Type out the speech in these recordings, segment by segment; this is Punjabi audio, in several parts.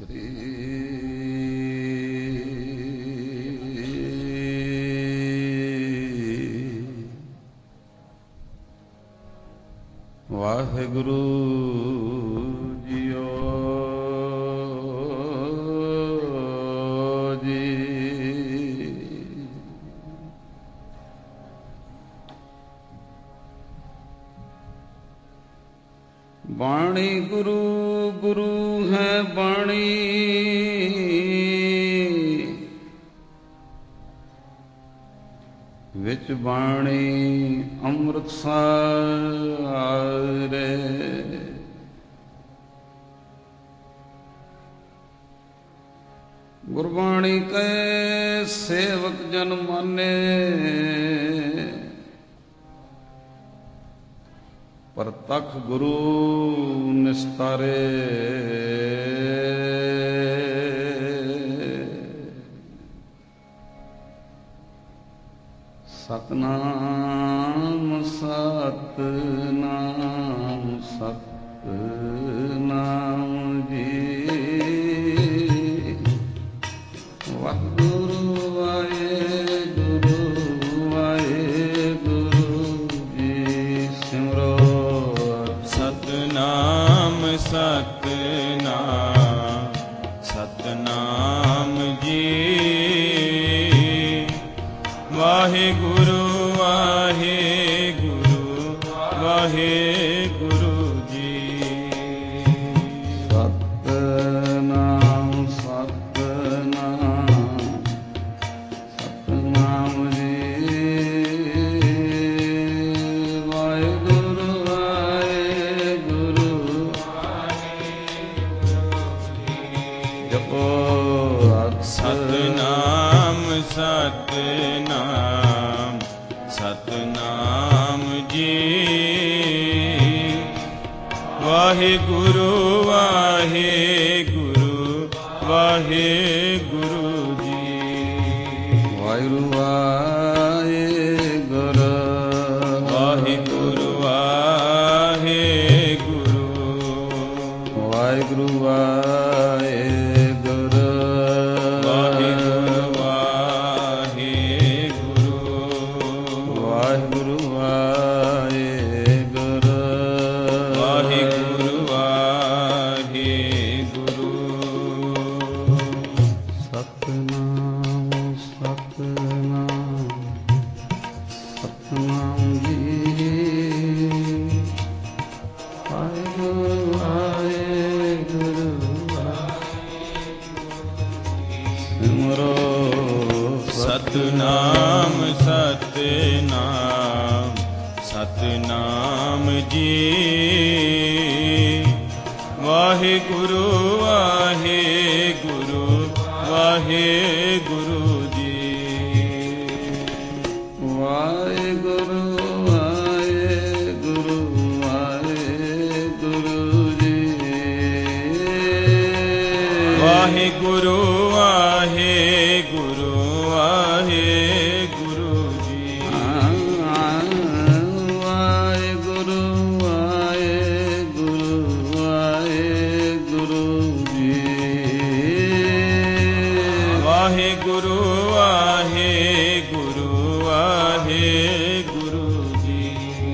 ਸ੍ਰੀ ਵਾਹਿਗੁਰੂ ਜੀਓ ਜੀ। ਬਾਣੀ ਗੁਰੂ ਗੁਰੂ ਹੈ ਬਾਣੀ, ਵਿੱਚ ਬਾਣੀ ਅੰਮ੍ਰਿਤ ਸਾਰੇ। ਗੁਰਬਾਣੀ ਕੈ ਸੇਵਕ ਜਨ ਮਾਨੇ, ਪ੍ਰਤੱਖ ਗੁਰੂ ਨਿਸਤਾਰੇ। ਸਤਨਾਮ ਸਤਨਾਮ ਸਤਨਾਮ ਜੀ। ਵਾਹਿਗੁਰੂ ਵਾਹਿਗੁਰੂ ਵਾਹਿਗੁਰੂ ਜੀ। ਸਿਮਰੋ ਸਤਨਾਮ ਸਤਨਾਮ ਸਤਨਾਮ ਜੀ। ਵਾਹਿਗੁਰੂ ਵਾਹਿਗੁਰੂ ਵਾਹਿਗੁਰੂ ਜੀ। ਸਤਨਾਮ ਸਤਨਾਮ ਸਤਨਾਮ ਜੀ। ਵਾਹਿਗੁਰੂ ਵਾਹਿਗੁਰੂ ਜਪੋ ਸਤਨਾਮ ਸਤਨਾਮ ਸਤਨਾਮ ਜੀ। ਵਾਹਿਗੁਰੂ ਵਾਹਿਗੁਰੂ ਵਾਹਿਗੁਰੂ ਜੀ। ਵਾਹਿਗੁਰੂ ਵਾਹਿਗੁਰੂ ਵਾਹਿਗੁਰੂ ਵਾਹਿਗੁਰੂ ਵਾਹਿਗੁਰੂ ਵਾਹਿਗੁਰੂ ਵਾਹਿਗੁਰੂ ਵਾਹਿਗੁਰੂ ਵਾਹਿਗੁਰੂ ਸਤਨਾਮ ਸਤਨਾਮ ਸਤਨਾਮ ਜੀ। ਵਾਹਿਗੁਰੂ ਵਾਹਿਗੁਰੂ ਸਿਮਰੋ ਸਤਨਾਮ ਸਤਨਾਮ ਸਤਨਾਮ ਜੀ। ਵਾਹਿਗੁਰੂ ਵਾਹਿਗੁਰੂ ਵਾਹਿਗੁਰੂ ਜੀ। ਵਾਹਿਗੁਰੂ ਵਾਹਿਗੁਰੂ ਵਾਹਿਗੁਰੂ ਜੀ। ਵਾਹਿਗੁਰੂ ਵਾਹਿਗੁਰੂ ਵਾਹਿਗੁਰੂ ਜੀ। ਵਾਹਿਗੁਰੂ ਵਾਹਿਗੁਰੂ ਵਾਹਿਗੁਰੂ ਜੀ। ਵਾਹਿਗੁਰੂ ਵਾਹਿਗੁਰੂ ਵਾਹਿਗੁਰੂ ਜੀ।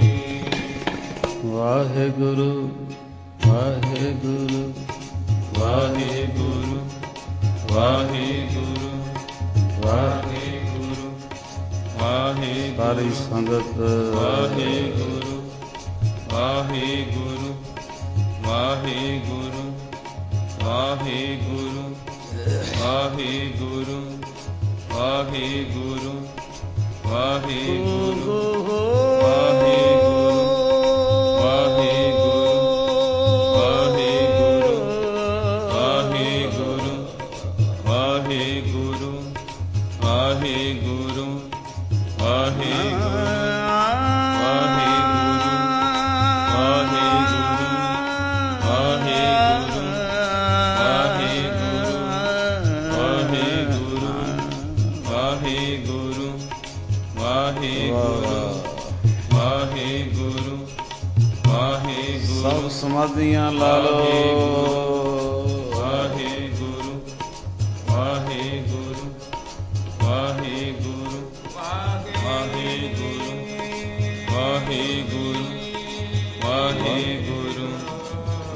ਵਾਹਿਗੁਰੂ ਵਾਹਿਗੁਰੂ ਵਾਹਿਗੁਰੂ ਵਾਹਿਗੁਰੂ ਵਾਹਿਗੁਰੂ ਵਾਹਿਗੁਰੂ। ਸਾਰੀ ਸੰਗਤ ਵਾਹਿਗੁਰੂ ਵਾਹਿਗੁਰੂ ਵਾਹਿਗੁਰੂ ਵਾਹਿਗੁਰੂ ਵਾਹਿਗੁਰੂ ਵਾਹਿਗੁਰੂ ਵਾਹਿਗੁਰੂ ਵਾਹਿਗੁਰੂ ਵਾਹਿਗੁਰੂ ਸਭ ਸਮਾਧੀਆਂ ਲਾ ਲੋ। ਵਾਹਿਗੁਰੂ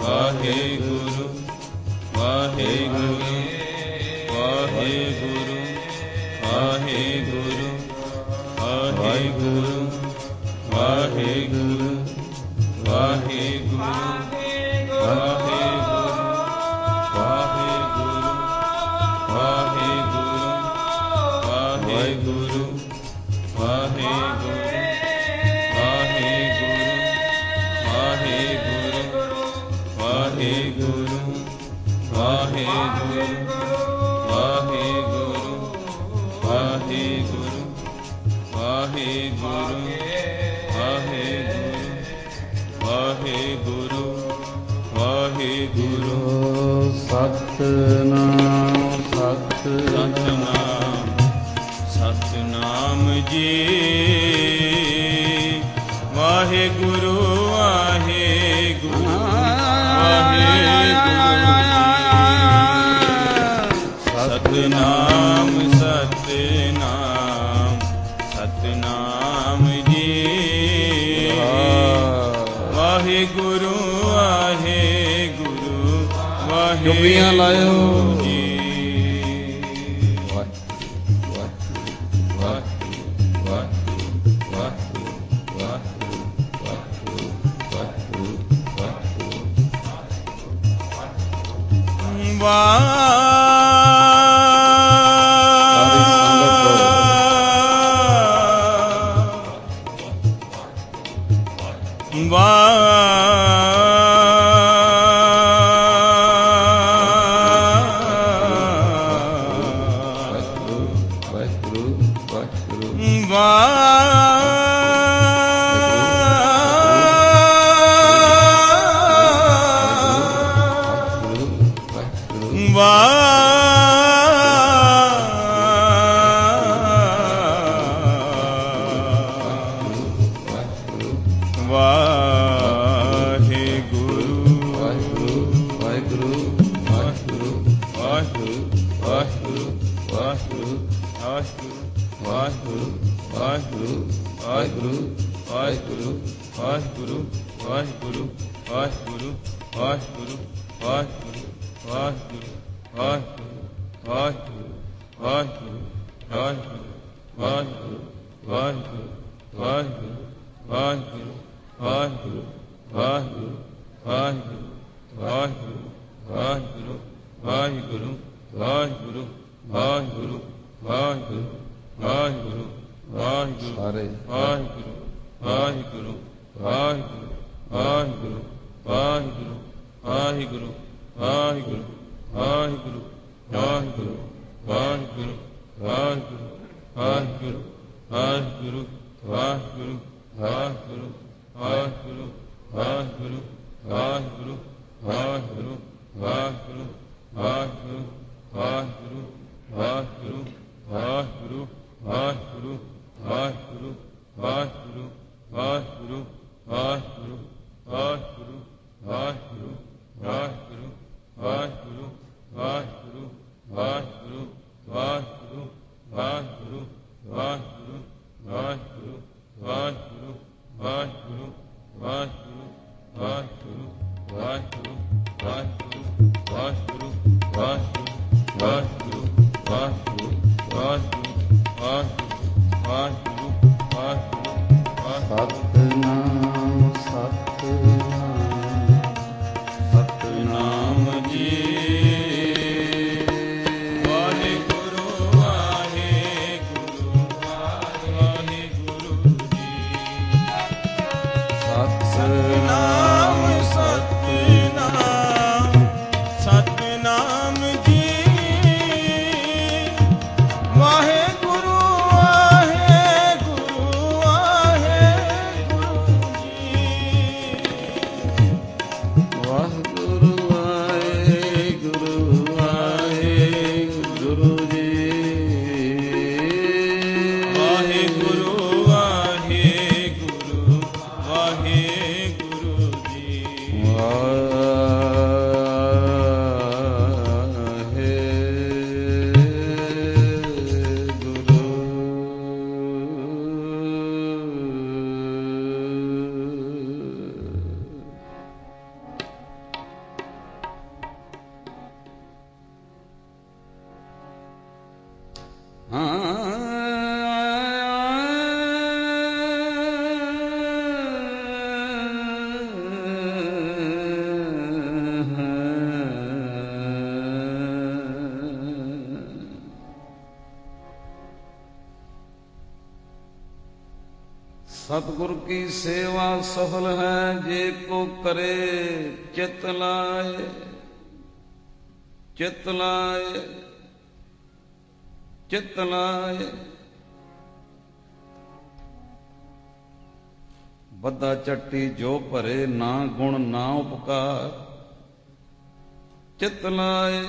ਵਾਹਿਗੁਰੂ ਵਾਹਿਗੁਰੂ ਵਾਹਿਗੁਰੂ ਵਾਹਿਗੁਰੂ ਵਾਹਿਗੁਰੂ ਵਾਹਿਗੁਰੂ ਵਾਹਿਗੁਰੂ ਵਾਹਿਗੁਰੂ ਸਤਿਨਾਮ ਸਤਿਨਾਮ ਸਤਿਨਾਮ ਜੀ ਵਾਹਿਗੁਰੂ ਵਾਹਿਗੁਰੂ ਸਤਿਨਾਮ ਸਤਿਨਾਮ ਸਤਿਨਾਮ ਜੀ ਵਾਹਿਗੁਰੂ ਵਾਹਿਗੁਰੂ ਡੁੱਬੀਆਂ ਲਾਇਓ ਜੀ ਸਤਿਗੁਰ ਕੀ ਸੇਵਾ ਸਫਲ ਹੈ ਜੇ ਕੋ ਕਰੇ ਚਿਤ ਲਾਏ, ਚਿਤ ਲਾਏ, ਚਿਤ ਲਾਏ। ਬੱਧਾ ਚੱਟੀ ਜੋ ਭਰੇ ਨਾ ਗੁਣ ਨਾ ਉਪਕਾਰ, ਚਿਤ ਲਾਏ।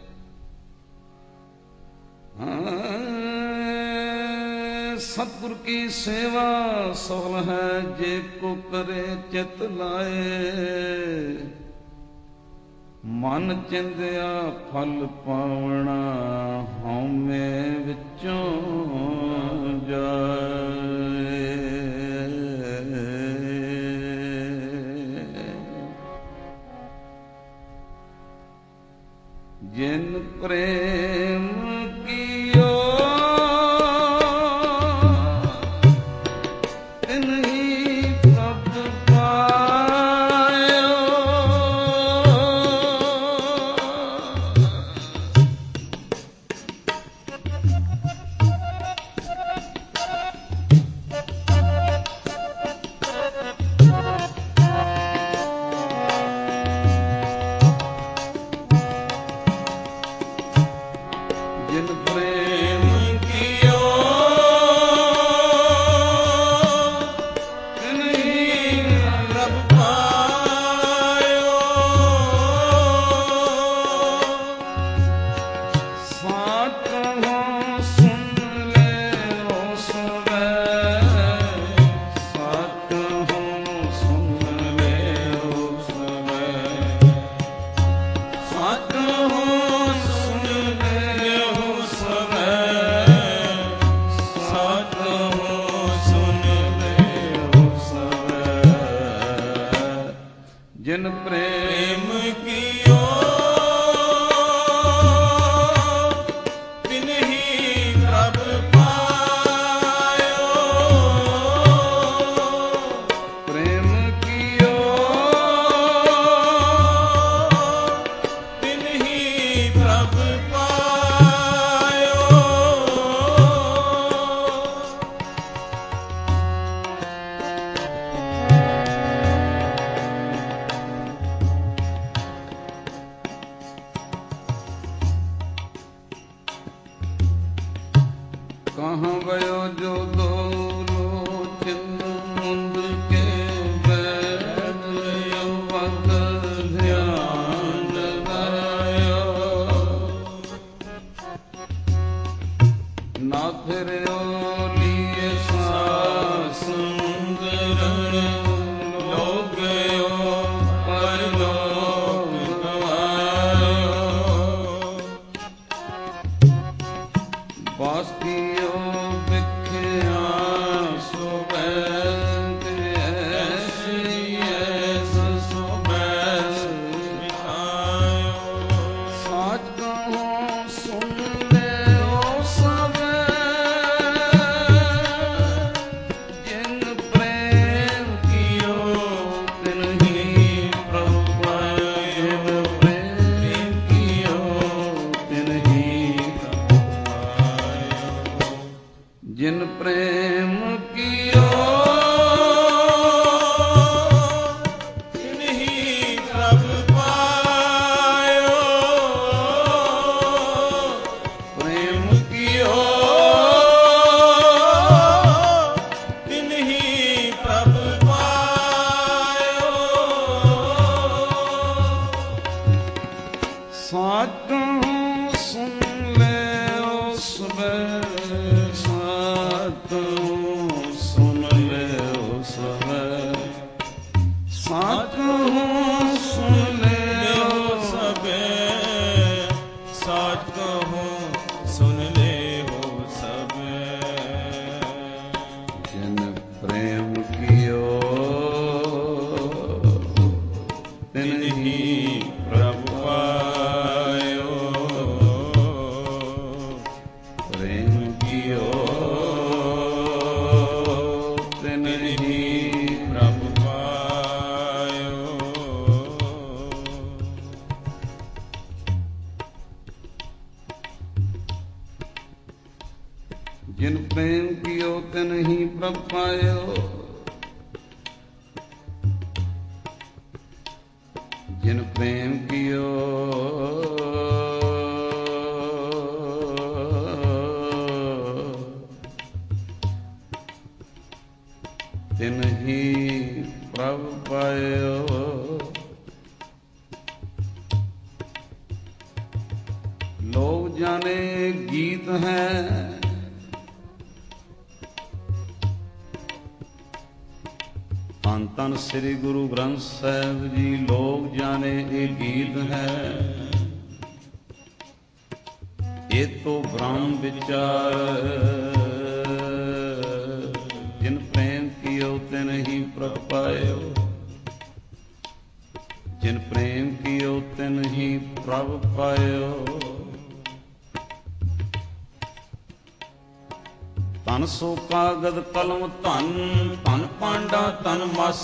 ਸਤਿਗੁਰ ਕੀ ਸੇਵਾ ਸਫਲ ਹੈ ਜੇ ਕੋ ਕਰੇ ਚਿਤ ਲਾਏ। ਮਨ ਚਿੰਦਿਆ ਫਲ ਪਾਵਣਾ ਹਉਮੈ ਵਿੱਚੋਂ ਜਾਏ। ਜਿਨ ਪ੍ਰੇਮ ਕੀਓ ਜਿਨ ਪ੍ਰੇਮ ਕੀਓ ਤਿਨਹੀ ਪ੍ਰਭ ਪਾਇਓ। ਪ੍ਰੇਮ ਕੀਓ ਤਿਨਹੀ ਪ੍ਰਭ ਪਾਇਓ। कहाँ गयो जो दो लोचन मुंद के बैठ पद ध्यान लगायो। ना फिरो लिए सास मुंदरण लोग गयो परलोक गवायो। बास्की जिन प्रेम कियो तिन्ही प्रभ पायो। प्रेम कियो तिन्ही प्रभ पायो। साचों सुन ले उसमें सुन ले साचो सुन ले सबे। साच कहूँ सुन ले हो सबे। जिन प्रेम कियो तिन्ही प्रभ पायो। प्रेम कियो जिन प्रेम कियो तिन्ही प्रभ पायो। ਜਿਨ ਪ੍ਰੇਮ ਕੀਓ ਤਿਨ ਹੀ ਪ੍ਰਭ ਪਾਇਓ। ਲੋਕ ਜਾਣੇ ਗੀਤ ਹੈ ਧੰਨ ਧੰਨ ਸ੍ਰੀ ਗੁਰੂ ਗ੍ਰੰਥ ਸਾਹਿਬ ਜੀ। ਲੋਕ ਜਾਣੇ ਇਹ ਗੀਤ ਹੈ ਇਹ ਤੋ ਬ੍ਰਹਮ ਵਿਚਾਰ। ਜਿਨ ਪ੍ਰੇਮ ਕੀਓ ਤਿਨ ਹੀ ਪ੍ਰਭ ਪਾਇਓ। ਜਿਨ ਪ੍ਰੇਮ ਕੀਓ ਤਿਨ ਹੀ ਪ੍ਰਭ ਪਾਇਓ। ਧਨ ਸੋ ਕਾਗਦ ਕਲਮ ਧਨ ਧਨ ਪਾਂਡਾ ਧਨ ਮਸ।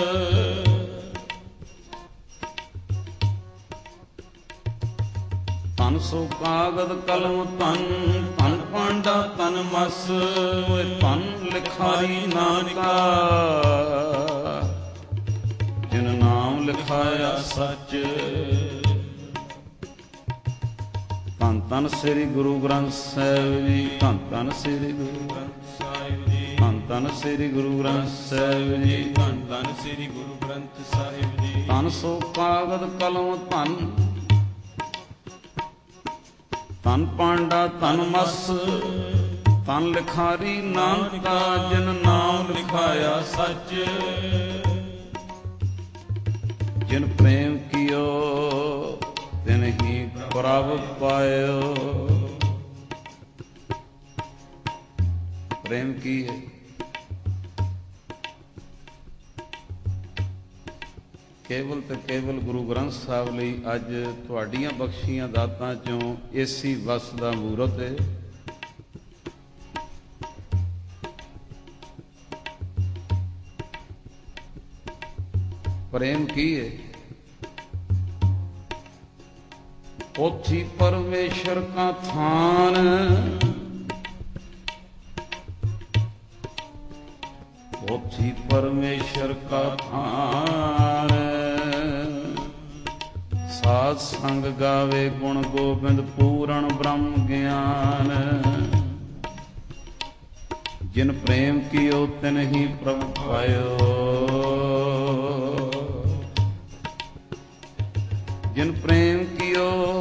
ਧਨ ਸੋ ਕਾਗਦ ਕਲਮ ਧਨ ਧਨ ਪਾਂਡਾ ਧਨ ਮਸ। ਧਨ ਲਿਖਾਰੀ ਨਾਨਕਾ ਜਿਨ ਨਾਮ ਲਿਖਾਇਆ ਸੱਚ। ਧੰਨ ਧੰਨ ਸ੍ਰੀ ਗੁਰੂ ਗ੍ਰੰਥ ਸਾਹਿਬ ਜੀ। ਧੰਨ ਧੰਨ ਸ੍ਰੀ ਗੁਰੂ ਗ੍ਰੰਥ ਸਾਹਿਬ ਜੀ। ਧੰਨ ਧੰਨ ਸ੍ਰੀ ਗੁਰੂ ਗ੍ਰੰਥ ਸਾਹਿਬ ਜੀ। ਧੰਨ ਧੰਨ ਸ੍ਰੀ ਗੁਰੂ ਗ੍ਰੰਥ ਸਾਹਿਬ ਜੀ। ਧਨ ਸੋ ਕਾਗਦ ਕਲਮ ਧਨ ਧਨ ਪਾਂਡਾ ਧਨ ਮਸ। ਧਨ ਲਿਖਾਰੀ ਨਾਨਕਾ ਜਿਨ ਨਾਮ ਲਿਖਾਇਆ ਸੱਚ। ਜਿਨ ਪ੍ਰੇਮ ਕੀਓ ਤਿਨ ਹੀ ਪ੍ਰਭ ਪਾਇਓ। ਪ੍ਰੇਮ ਕੀ ਹੈ? ਕੇਵਲ ਤੇ ਕੇਵਲ ਗੁਰੂ ਗ੍ਰੰਥ ਸਾਹਿਬ ਲਈ ਅੱਜ ਤੁਹਾਡੀਆਂ ਬਖਸ਼ੀਆਂ ਦਾਤਾਂ ਚੋਂ ਏਸੀ ਵਸ ਦਾ ਮੂਰਤ ਹੈ। ਪ੍ਰੇਮ ਕੀ ਹੈ? पोथी परमेश्वर का थान। पोथी परमेश्वर का थान। साध संग गावे गुण गोबिंद पूरण ब्रह्म ज्ञान। जिन प्रेम कियो तिन ही प्रभ पायो। जिन प्रेम कियो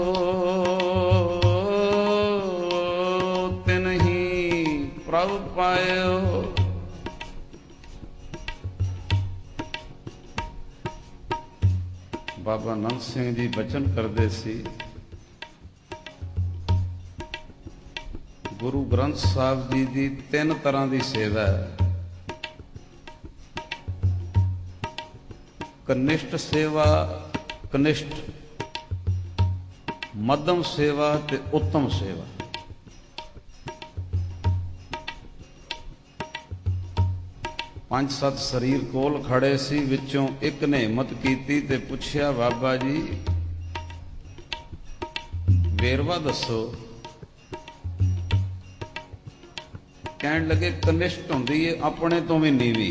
तिन ही प्रभ पायो। बाबा नंद सिंह जी बचन करते सी गुरु ग्रंथ साहब जी की 3 तरह की सेवा है। कनिष्ठ सेवा, कनिष्ठ मध्यम सेवा ते उत्तम सेवा। पंज सत शरीर कोल खड़े सी, विचों एक ने हिम्मत कीती ते पुछया बाबा जी वेरवा दसो। कहन लगे कनिष्ठ हुंदी है अपने तो भी नीवी।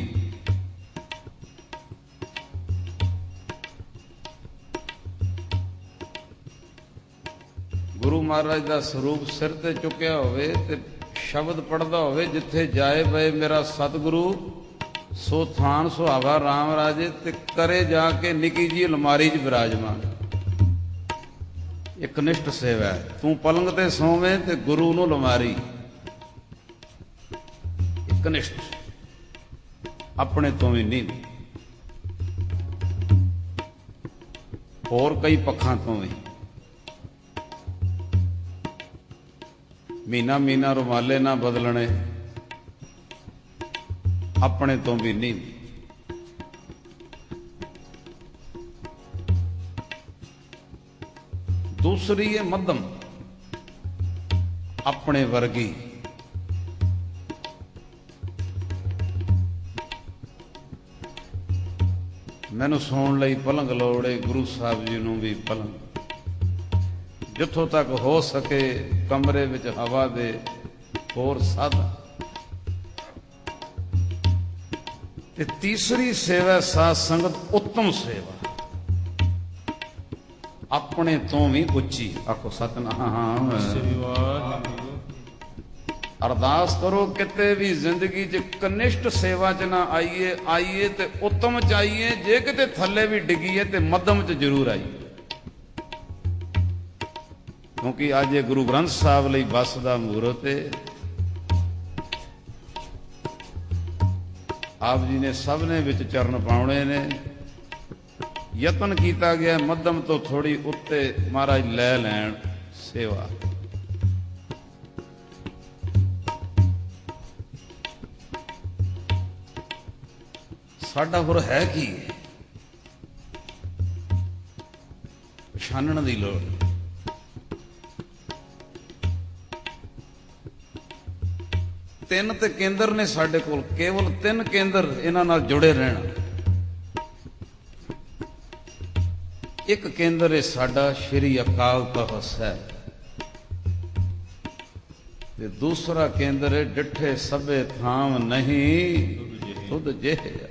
गुरु महाराज का स्वरूप सिर ते चुकिया होवे ते शब्द पढ़दा होवे जिथे जाए बे मेरा सतगुरु सो थान सुहावा राम राजे ते करे जाके निकी जी अलमारी च विराजमान। एक कनिष्ठ सेवा है। तू पलंग ते सोवे ते गुरु नूं अलमारी। कनिष्ठ अपने तो भी नहीं, होर कई पक्षां तो भी। महीना महीना रुमाले ना बदलने, अपने तो भी नहीं। दूसरी है मध्यम, अपने वर्गी। मैनू सौण लई पलंग लोड़े, गुरु साहब जी नूं भी पलंग। जिथों तक हो सके कमरे विच हवा दे होर साधन। ते तीसरी सेवा साध संगत उत्तम सेवा। ਆਪਣੇ ਤੋਂ ਵੀ ਉੱਚੀ। ਆਖੋ ਸਤਿਨਾਮ। ਸ੍ਰੀ ਵਾਹਿਗੁਰੂ। ਅਰਦਾਸ ਕਰੋ ਕਿਤੇ ਵੀ ਜ਼ਿੰਦਗੀ 'ਚ ਕਨਿਸ਼ਟ ਸੇਵਾ 'ਚ ਨਾ ਆਈਏ ਤੇ ਉੱਤਮ 'ਚ ਆਈਏ। ਜੇ ਕਿਤੇ ਥੱਲੇ ਵੀ ਡਿੱਗੀਏ ਤੇ ਮੱਧਮ 'ਚ ਜ਼ਰੂਰ ਆਈਏ, ਕਿਉਂਕਿ ਅੱਜ ਇਹ ਗੁਰੂ ਗ੍ਰੰਥ ਸਾਹਿਬ ਲਈ ਬੱਸ ਦਾ ਮਹੂਰਤ ਹੈ। ਆਪ ਜੀ ਨੇ ਸਭ ਨੇ ਵਿੱਚ ਚਰਨ ਪਾਉਣੇ ਨੇ। ਯਤਨ ਕੀਤਾ ਗਿਆ ਮੱਧਮ ਤੋਂ ਥੋੜੀ ਉੱਤੇ ਮਹਾਰਾਜ ਲੈ ਲੈਣ ਸੇਵਾ। ਸਾਡਾ ਹੋਰ ਹੈ ਕੀ? ਪਛਾਣਨ ਦੀ ਲੋੜ। ਤਿੰਨ ਤੇ ਕੇਂਦਰ ਨੇ ਸਾਡੇ ਕੋਲ, ਕੇਵਲ 3 ਕੇਂਦਰ, ਇਹਨਾਂ ਨਾਲ ਜੁੜੇ ਰਹਿਣਾ। ਇੱਕ ਕੇਂਦਰ ਹੈ ਸਾਡਾ ਸ਼੍ਰੀ ਅਕਾਲ ਤਖ਼ਤ ਸਾਹਿਬ, ਤੇ ਦੂਸਰਾ ਕੇਂਦਰ ਹੈ ਡਿੱਠੇ ਸਭੇ ਥਾਮ ਨਹੀਂ ਤੁਧ ਜਿਹਾ,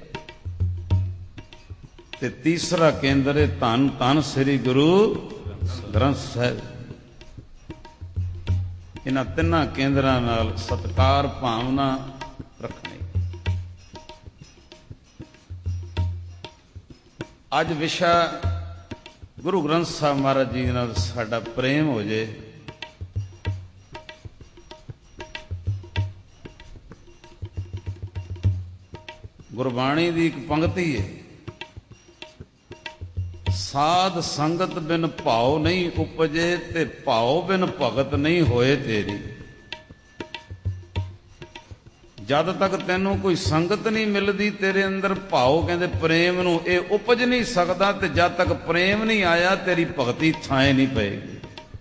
ਤੇ ਤੀਸਰਾ ਕੇਂਦਰ ਹੈ ਧੰਨ ਧੰਨ ਸ੍ਰੀ ਗੁਰੂ ਗ੍ਰੰਥ ਸਾਹਿਬ। ਇਹਨਾਂ ਤਿੰਨਾਂ ਕੇਂਦਰਾਂ ਨਾਲ ਸਤਿਕਾਰ ਭਾਵਨਾ ਰੱਖਣੀ। ਅੱਜ ਵਿਸ਼ਾ ਗੁਰੂ ਗ੍ਰੰਥ ਸਾਹਿਬ ਮਹਾਰਾਜ ਜੀ ਨਾਲ ਸਾਡਾ ਪ੍ਰੇਮ ਹੋ ਜੇ। ਗੁਰਬਾਣੀ ਦੀ ਇੱਕ ਪੰਕਤੀ ਹੈ, ਸਾਧ ਸੰਗਤ ਬਿਨ ਭਾਉ ਨਹੀਂ ਉਪਜੇ, ਤੇ ਭਾਉ ਬਿਨ ਭਗਤ ਨਹੀਂ ਹੋਏ ਤੇਰੀ। ਜਦ ਤੱਕ ਤੈਨੂੰ ਕੋਈ ਸੰਗਤ ਨਹੀਂ ਮਿਲਦੀ, ਤੇਰੇ ਅੰਦਰ ਭਾਉ ਕਹਿੰਦੇ ਪ੍ਰੇਮ ਨੂੰ, ਇਹ ਉਪਜ ਨਹੀਂ ਸਕਦਾ। ਤੇ ਜਦ ਤੱਕ ਪ੍ਰੇਮ ਨਹੀਂ ਆਇਆ, ਤੇਰੀ ਭਗਤੀ ਥਾਂ ਨਹੀਂ ਪਏਗੀ।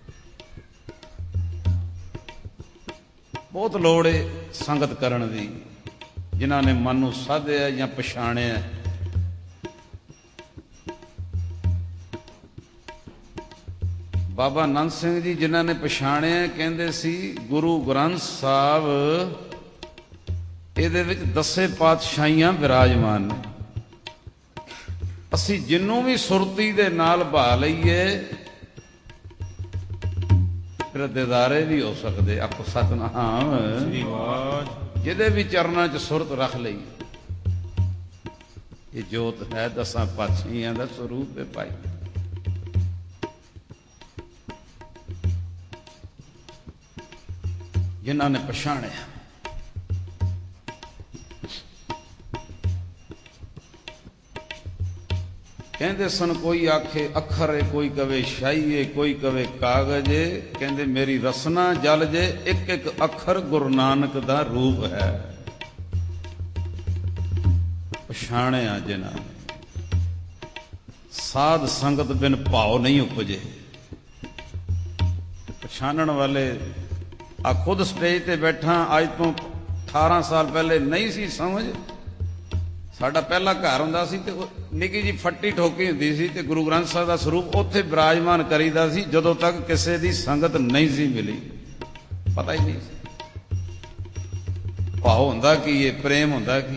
ਬਹੁਤ ਲੋੜ ਹੈ ਸੰਗਤ ਕਰਨ ਦੀ, ਜਿਨ੍ਹਾਂ ਨੇ ਮਨ ਨੂੰ ਸਾਧਿਆ ਜਾਂ ਪਛਾਣਿਆ। ਬਾਬਾ ਨੰਦ ਸਿੰਘ ਜੀ ਜਿਨ੍ਹਾਂ ਨੇ ਪਛਾਣਿਆ, ਕਹਿੰਦੇ ਸੀ ਗੁਰੂ ਗ੍ਰੰਥ ਸਾਹਿਬ ਇਹਦੇ ਵਿੱਚ 10 ਪਾਤਸ਼ਾਹੀਆਂ ਵਿਰਾਜਮਾਨ ਨੇ। ਅਸੀਂ ਜਿਹਨੂੰ ਵੀ ਸੁਰਤੀ ਦੇ ਨਾਲ ਭਾ ਲਈਏ, ਫਿਰ ਦਿਦਾਰੇ ਵੀ ਹੋ ਸਕਦੇ। ਆਖੋ ਸਤਿਨਾਮ। ਜਿਹਦੇ ਵੀ ਚਰਨਾਂ 'ਚ ਸੁਰਤ ਰੱਖ ਲਈ, ਇਹ ਜੋਤ ਹੈ 10 ਪਾਤਸ਼ਾਹੀਆਂ ਦਾ ਸਰੂਪ ਹੈ ਭਾਈ। ਜਿਨ੍ਹਾਂ ਨੇ ਪਛਾਣਿਆ। ਕਹਿੰਦੇ ਸਨ ਕੋਈ ਆਖੇ ਅੱਖਰ ਏ, ਕੋਈ ਕਵੇ ਸ਼ਾਹੀ ਏ, ਕੋਈ ਕਵੇ ਕਾਗਜ਼ ਏ। ਕਹਿੰਦੇ ਮੇਰੀ ਰਸਨਾ ਜਲ ਜੇ, ਇੱਕ ਇੱਕ ਅੱਖਰ ਗੁਰੂ ਨਾਨਕ ਦਾ ਰੂਪ ਹੈ। ਪਛਾਣਿਆ ਜਿਨ੍ਹਾਂ ਨੇ। ਸਾਧ ਸੰਗਤ ਬਿਨ ਭਾਉ ਨਹੀਂ ਉਪਜੇ। ਪਛਾਣਨ ਵਾਲੇ। ਆ ਖੁਦ ਸਟੇਜ ਤੇ ਬੈਠਾ, ਅੱਜ ਤੋਂ 18 ਸਾਲ ਪਹਿਲੇ ਨਹੀਂ ਸੀ ਸਮਝ। ਸਾਡਾ ਪਹਿਲਾ ਘਰ ਹੁੰਦਾ ਸੀ ਤੇ ਨਿੱਕੀ ਜੀ ਫੱਟੀ ਠੋਕੀ ਹੁੰਦੀ ਸੀ, ਤੇ ਗੁਰੂ ਗ੍ਰੰਥ ਸਾਹਿਬ ਦਾ ਸਰੂਪ ਉੱਥੇ ਬਿਰਾਜਮਾਨ ਕਰੀਦਾ ਸੀ, ਜਦੋਂ ਤੱਕ ਕਿਸੇ ਦੀ ਸੰਗਤ ਨਹੀਂ ਸੀ ਮਿਲੀ। ਪਤਾ ਹੀ ਨਹੀਂ ਸੀ ਭਾਉ ਹੁੰਦਾ ਕੀ ਹੈ, ਪ੍ਰੇਮ ਹੁੰਦਾ ਕੀ।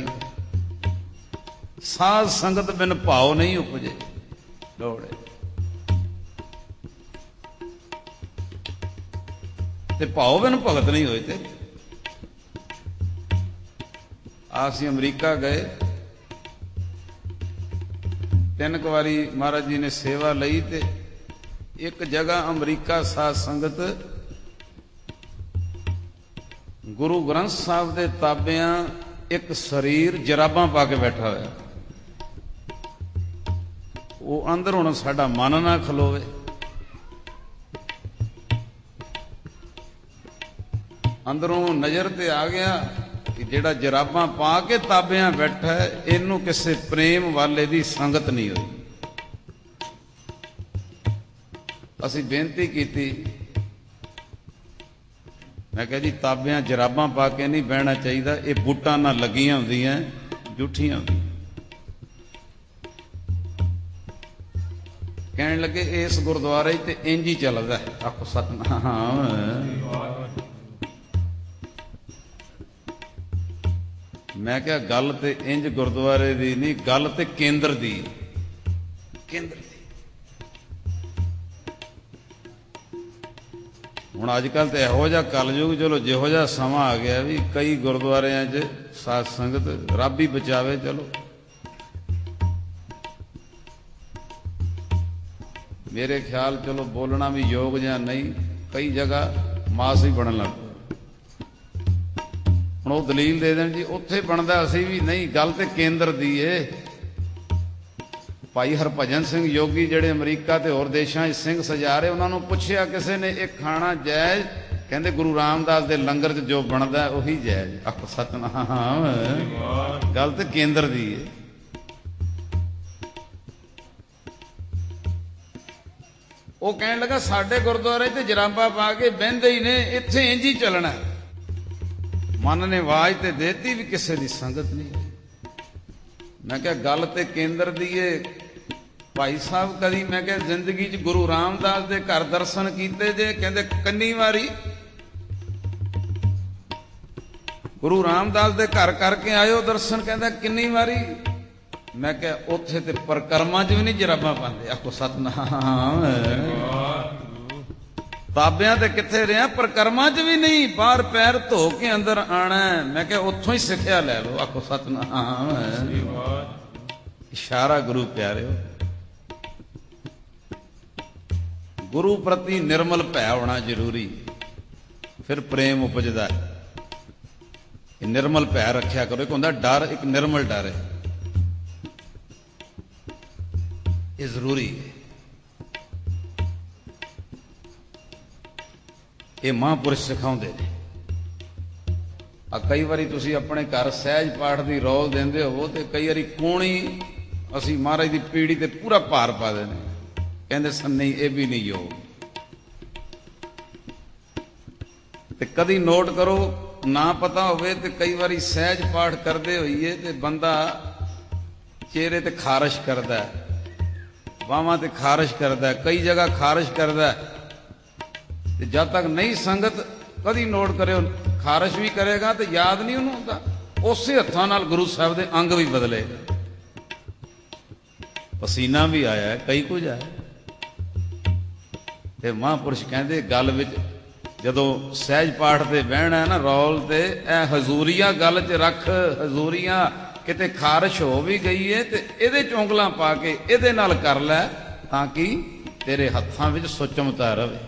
ਸਾਧ ਸੰਗਤ ਬਿਨ ਭਾਉ ਨਹੀਂ ਉਪਜੇ। ਲੋੜ ਤੇ ਭਾਉ ਬਿਨ ਭਗਤ ਨਹੀਂ ਹੋਏ। ਤੇ ਅਸੀਂ ਅਮਰੀਕਾ ਗਏ, 3 ਵਾਰੀ ਮਹਾਰਾਜ ਜੀ ਨੇ ਸੇਵਾ ਲਈ, ਤੇ ਇੱਕ ਜਗ੍ਹਾ ਅਮਰੀਕਾ ਸਾਧ ਸੰਗਤ ਗੁਰੂ ਗ੍ਰੰਥ ਸਾਹਿਬ ਦੇ ਤਾਬਿਆਂ ਇੱਕ ਸਰੀਰ ਜਰਾਬਾਂ ਪਾ ਕੇ ਬੈਠਾ ਹੋਇਆ। ਉਹ ਅੰਦਰ ਹੁਣ ਸਾਡਾ ਮਨ ਨਾ ਖਲੋਵੇ। ਅੰਦਰੋਂ ਨਜ਼ਰ ਤੇ ਆ ਗਿਆ ਕਿ ਜਿਹੜਾ ਜਰਾਬਾਂ ਪਾ ਕੇ ਤਾਬਿਆਂ ਬੈਠਾ ਹੈ, ਇਹਨੂੰ ਕਿਸੇ ਪ੍ਰੇਮ ਵਾਲੇ ਦੀ ਸੰਗਤ ਨਹੀਂ ਹੋਈ। ਅਸੀਂ ਬੇਨਤੀ ਕੀਤੀ, ਮੈਂ ਕਿਹਾ ਜੀ ਤਾਬਿਆਂ ਜਰਾਬਾਂ ਪਾ ਕੇ ਨਹੀਂ ਬਹਿਣਾ ਚਾਹੀਦਾ, ਇਹ ਬੂਟਾਂ ਨਾਲ ਲੱਗੀਆਂ ਹੁੰਦੀਆਂ, ਜੂਠੀਆਂ ਹੁੰਦੀਆਂ। ਕਹਿਣ ਲੱਗੇ ਇਸ ਗੁਰਦੁਆਰੇ 'ਚ ਤੇ ਇੰਜ ਹੀ ਚੱਲਦਾ। ਆਖੋ ਸਤਿਨਾਮ। ਮੈਂ ਕਿਹਾ ਗੱਲ ਤੇ ਇੰਜ ਗੁਰਦੁਆਰੇ ਦੀ ਨਹੀਂ, ਗੱਲ ਤੇ ਕੇਂਦਰ ਦੀ। ਕੇਂਦਰ ਦੀ ਹੁਣ ਅੱਜ ਕੱਲ੍ਹ ਤਾਂ ਇਹੋ ਜਿਹਾ ਕਲਯੁਗ, ਚਲੋ ਜਿਹੋ ਜਿਹਾ ਸਮਾਂ ਆ ਗਿਆ ਵੀ ਕਈ ਗੁਰਦੁਆਰਿਆਂ 'ਚ ਸਾਧ ਸੰਗਤ ਰੱਬ ਹੀ ਬਚਾਵੇ। ਚਲੋ ਮੇਰੇ ਖਿਆਲ ਚਲੋ ਬੋਲਣਾ ਵੀ ਯੋਗ ਜਾਂ ਨਹੀਂ, ਕਈ ਜਗ੍ਹਾ ਮਾਸ ਹੀ ਬਣਨ ਲੱਗ ਪਿਆ। ਹੁਣ ਉਹ ਦਲੀਲ ਦੇ ਦੇਣ ਜੀ ਉੱਥੇ ਬਣਦਾ, ਅਸੀਂ ਵੀ ਨਹੀਂ। ਗੱਲ ਤੇ ਕੇਂਦਰ ਦੀ ਏ। ਭਾਈ ਹਰਭਜਨ ਸਿੰਘ ਯੋਗੀ ਜਿਹੜੇ ਅਮਰੀਕਾ ਤੇ ਹੋਰ ਦੇਸ਼ਾਂ 'ਚ ਸਿੰਘ ਸਜਾ ਰਹੇ, ਉਹਨਾਂ ਨੂੰ ਪੁੱਛਿਆ ਕਿਸੇ ਨੇ ਇਹ ਖਾਣਾ ਜਾਇਜ਼? ਕਹਿੰਦੇ ਗੁਰੂ ਰਾਮਦਾਸ ਦੇ ਲੰਗਰ 'ਚ ਜੋ ਬਣਦਾ ਉਹੀ ਜਾਇਜ਼। ਆਖੋ ਸਤਨਾਮ। ਗੱਲ ਤੇ ਕੇਂਦਰ ਦੀ ਏ। ਉਹ ਕਹਿਣ ਲੱਗਾ ਸਾਡੇ ਗੁਰਦੁਆਰੇ ਤੇ ਜਰਾਬਾਂ ਪਾ ਕੇ ਬਹਿੰਦੇ ਹੀ ਨੇ, ਇੱਥੇ ਇੰਝ ਹੀ ਚੱਲਣਾ। ਮਨ ਨੇ ਆਵਾਜ਼ ਤੇ ਦੇਤੀ ਵੀ ਕਿਸੇ ਦੀ ਸੰਗਤ ਨਹੀਂ। ਮੈਂ ਕਿਹਾ ਗੱਲ ਤੇ ਕੇਂਦਰ ਦੀ ਏ। ਭਾਈ ਸਾਹਿਬ ਕਦੀ ਮੈਂ ਕਿਹਾ ਜ਼ਿੰਦਗੀ 'ਚ ਗੁਰੂ ਰਾਮਦਾਸ ਦੇ ਘਰ ਦਰਸ਼ਨ ਕੀਤੇ ਜੇ? ਕਹਿੰਦੇ ਕੰਨੀ ਵਾਰੀ। ਗੁਰੂ ਰਾਮਦਾਸ ਦੇ ਘਰ ਕਰਕੇ ਆਇਓ ਦਰਸ਼ਨ? ਕਹਿੰਦਾ ਕਿੰਨੀ ਵਾਰੀ। ਮੈਂ ਕਿਹਾ ਉੱਥੇ ਤੇ ਪਰਕਰਮਾਂ 'ਚ ਵੀ ਨਹੀਂ ਜਰਾਬਾਂ ਪਾਉਂਦੇ। ਆਖੋ ਸਤਨਾਮ। ਬਾਬਿਆਂ ਤੇ ਕਿੱਥੇ ਰਿਹਾ, ਪਰਕਰਮਾਂ 'ਚ ਵੀ ਨਹੀਂ। ਬਾਹਰ ਪੈਰ ਧੋ ਕੇ ਅੰਦਰ ਆਣਾ। ਮੈਂ ਕਿਹਾ ਉੱਥੋਂ ਹੀ ਸਿੱਖਿਆ ਲੈ ਲਓ। ਆਖੋ ਸਤਨਾਮ। ਇਸ਼ਾਰਾ ਗੁਰੂ ਪਿਆਰਿਓ। ਗੁਰੂ ਪ੍ਰਤੀ ਨਿਰਮਲ ਭੈ ਹੋਣਾ ਜ਼ਰੂਰੀ, ਫਿਰ ਪ੍ਰੇਮ ਉਪਜਦਾ। ਇਹ ਨਿਰਮਲ ਭੈ ਰੱਖਿਆ ਕਰੋ। ਇੱਕ ਹੁੰਦਾ ਡਰ, ਇੱਕ ਨਿਰਮਲ ਡਰ ਹੈ। ਇਹ ਜ਼ਰੂਰੀ ਹੈ। ਇਹ ਮਹਾਂਪੁਰਸ਼ ਸਿਖਾਉਂਦੇ ਨੇ। ਆ ਕਈ ਵਾਰੀ ਤੁਸੀਂ ਆਪਣੇ ਘਰ ਸਹਿਜ ਪਾਠ ਦੀ ਰੌਲ ਦਿੰਦੇ ਹੋਵੋ ਤੇ ਕਈ ਵਾਰੀ ਕੋਣੀ ਅਸੀਂ ਮਹਾਰਾਜ ਦੀ ਪੀੜੀ ਤੇ ਪੂਰਾ ਭਾਰ ਪਾ ਦਿੰਦੇ। ਕਹਿੰਦੇ ਸੰਨੀ ਇਹ ਵੀ ਨਹੀਂ ਯੋਗ। ਤੇ ਕਦੀ ਨੋਟ ਕਰੋ, ਨਾ ਪਤਾ ਹੋਵੇ ਤੇ ਕਈ ਵਾਰੀ ਸਹਿਜ ਪਾਠ ਕਰਦੇ ਹੋਈਏ ਤੇ ਬੰਦਾ ਚਿਹਰੇ ਤੇ ਖਾਰਸ਼ ਕਰਦਾ, ਬਾਹਾਂ ਤੇ ਖਾਰਸ਼ ਕਰਦਾ, ਕਈ ਜਗ੍ਹਾ ਖਾਰਸ਼ ਕਰਦਾ। ਤੇ ਜਦ ਤੱਕ ਨਹੀਂ ਸੰਗਤ, ਕਦੀ ਨੋਟ ਕਰਿਓ, ਖਾਰਸ਼ ਵੀ ਕਰੇਗਾ ਤੇ ਯਾਦ ਨਹੀਂ ਉਹਨੂੰ ਹੁੰਦਾ। ਉਸੇ ਹੱਥਾਂ ਨਾਲ ਗੁਰੂ ਸਾਹਿਬ ਦੇ ਅੰਗ ਵੀ ਬਦਲੇਗਾ। ਪਸੀਨਾ ਵੀ ਆਇਆ, ਕਈ ਕੁਝ ਆਇਆ। ਤੇ ਮਹਾਂਪੁਰਸ਼ ਕਹਿੰਦੇ ਗੱਲ ਵਿੱਚ ਜਦੋਂ ਸਹਿਜ ਪਾਠ ਤੇ ਬਹਿਣਾ ਨਾ ਰੌਲ ਤੇ, ਇਹ ਹਜ਼ੂਰੀਆ ਗੱਲ 'ਚ ਰੱਖ। ਹਜ਼ੂਰੀਆ ਕਿਤੇ ਖਾਰਸ਼ ਹੋ ਵੀ ਗਈ ਏ ਤੇ ਇਹਦੇ ਚ ਉਂਗਲਾਂ ਪਾ ਕੇ ਇਹਦੇ ਨਾਲ ਕਰ ਲੈ, ਤਾਂ ਕਿ ਤੇਰੇ ਹੱਥਾਂ ਵਿੱਚ ਸੁਚਮਤਾ ਰਵੇ।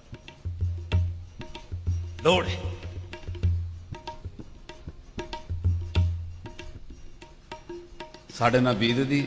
ਲੋੜ ਸਾਡੇ ਨਾਲ ਬੀਤਦੀ।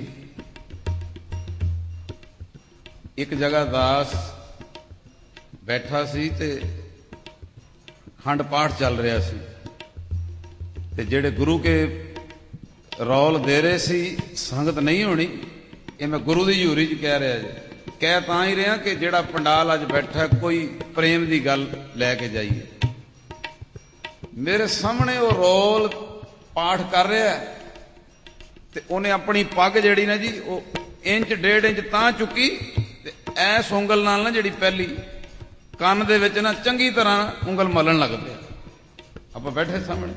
ਇੱਕ ਜਗ੍ਹਾ ਦਾਸ ਬੈਠਾ ਸੀ ਤੇ ਖੰਡ ਪਾਠ ਚੱਲ ਰਿਹਾ ਸੀ ਤੇ ਜਿਹੜੇ ਗੁਰੂ ਕੇ ਰੌਲ ਦੇ ਰਹੇ ਸੀ, ਸੰਗਤ ਨਹੀਂ ਹੋਣੀ। ਇਹ ਮੈਂ ਗੁਰੂ ਦੀ ਹਜ਼ੂਰੀ 'ਚ ਕਹਿ ਰਿਹਾ ਜੀ। ਕਹਿ ਤਾਂ ਹੀ ਰਿਹਾ ਕਿ ਜਿਹੜਾ ਪੰਡਾਲ ਅੱਜ ਬੈਠਾ ਕੋਈ ਪ੍ਰੇਮ ਦੀ ਗੱਲ ਲੈ ਕੇ ਜਾਈਏ। ਮੇਰੇ ਸਾਹਮਣੇ ਉਹ ਰੌਲ ਪਾਠ ਕਰ ਰਿਹਾ ਤੇ ਉਹਨੇ ਆਪਣੀ ਪੱਗ ਜਿਹੜੀ ਨਾ ਜੀ ਉਹ 1.5 ਇੰਚ ਤਾਂ ਚੁੱਕੀ ਤੇ ਐਸ ਉਂਗਲ ਨਾਲ ਨਾ ਜਿਹੜੀ ਪਹਿਲੀ ਕੰਨ ਦੇ ਵਿੱਚ ਨਾ ਚੰਗੀ ਤਰ੍ਹਾਂ ਉਂਗਲ ਮਲਣ ਲੱਗ ਪਿਆ। ਆਪਾਂ ਬੈਠੇ ਸਾਹਮਣੇ।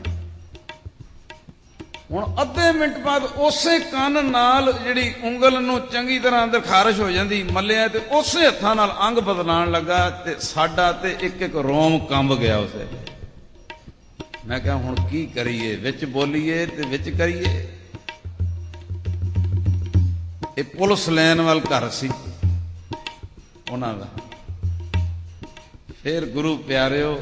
ਹੁਣ ਅੱਧੇ ਮਿੰਟ ਬਾਅਦ ਉਸੇ ਕੰਨ ਨਾਲ ਜਿਹੜੀ ਉਂਗਲ ਨੂੰ ਚੰਗੀ ਤਰ੍ਹਾਂ ਅੰਦਰ ਖਾਰਸ਼ ਹੋ ਜਾਂਦੀ, ਮੱਲਿਆ ਤੇ ਉਸੇ ਹੱਥਾਂ ਨਾਲ ਅੰਗ ਬਦਲਾਣ ਲੱਗਾ ਤੇ ਸਾਡਾ ਤੇ ਇੱਕ ਇੱਕ ਰੋਮ ਕੰਬ ਗਿਆ ਉਸੇ। ਮੈਂ ਕਿਹਾ ਹੁਣ ਕੀ ਕਰੀਏ, ਵਿੱਚ ਬੋਲੀਏ ਤੇ ਵਿੱਚ ਕਰੀਏ। ਇਹ ਪੁਲਿਸ ਲਾਈਨ ਵੱਲ ਘਰ ਸੀ ਉਹਨਾਂ ਦਾ। ਫਿਰ ਗੁਰੂ ਪਿਆਰਿਓ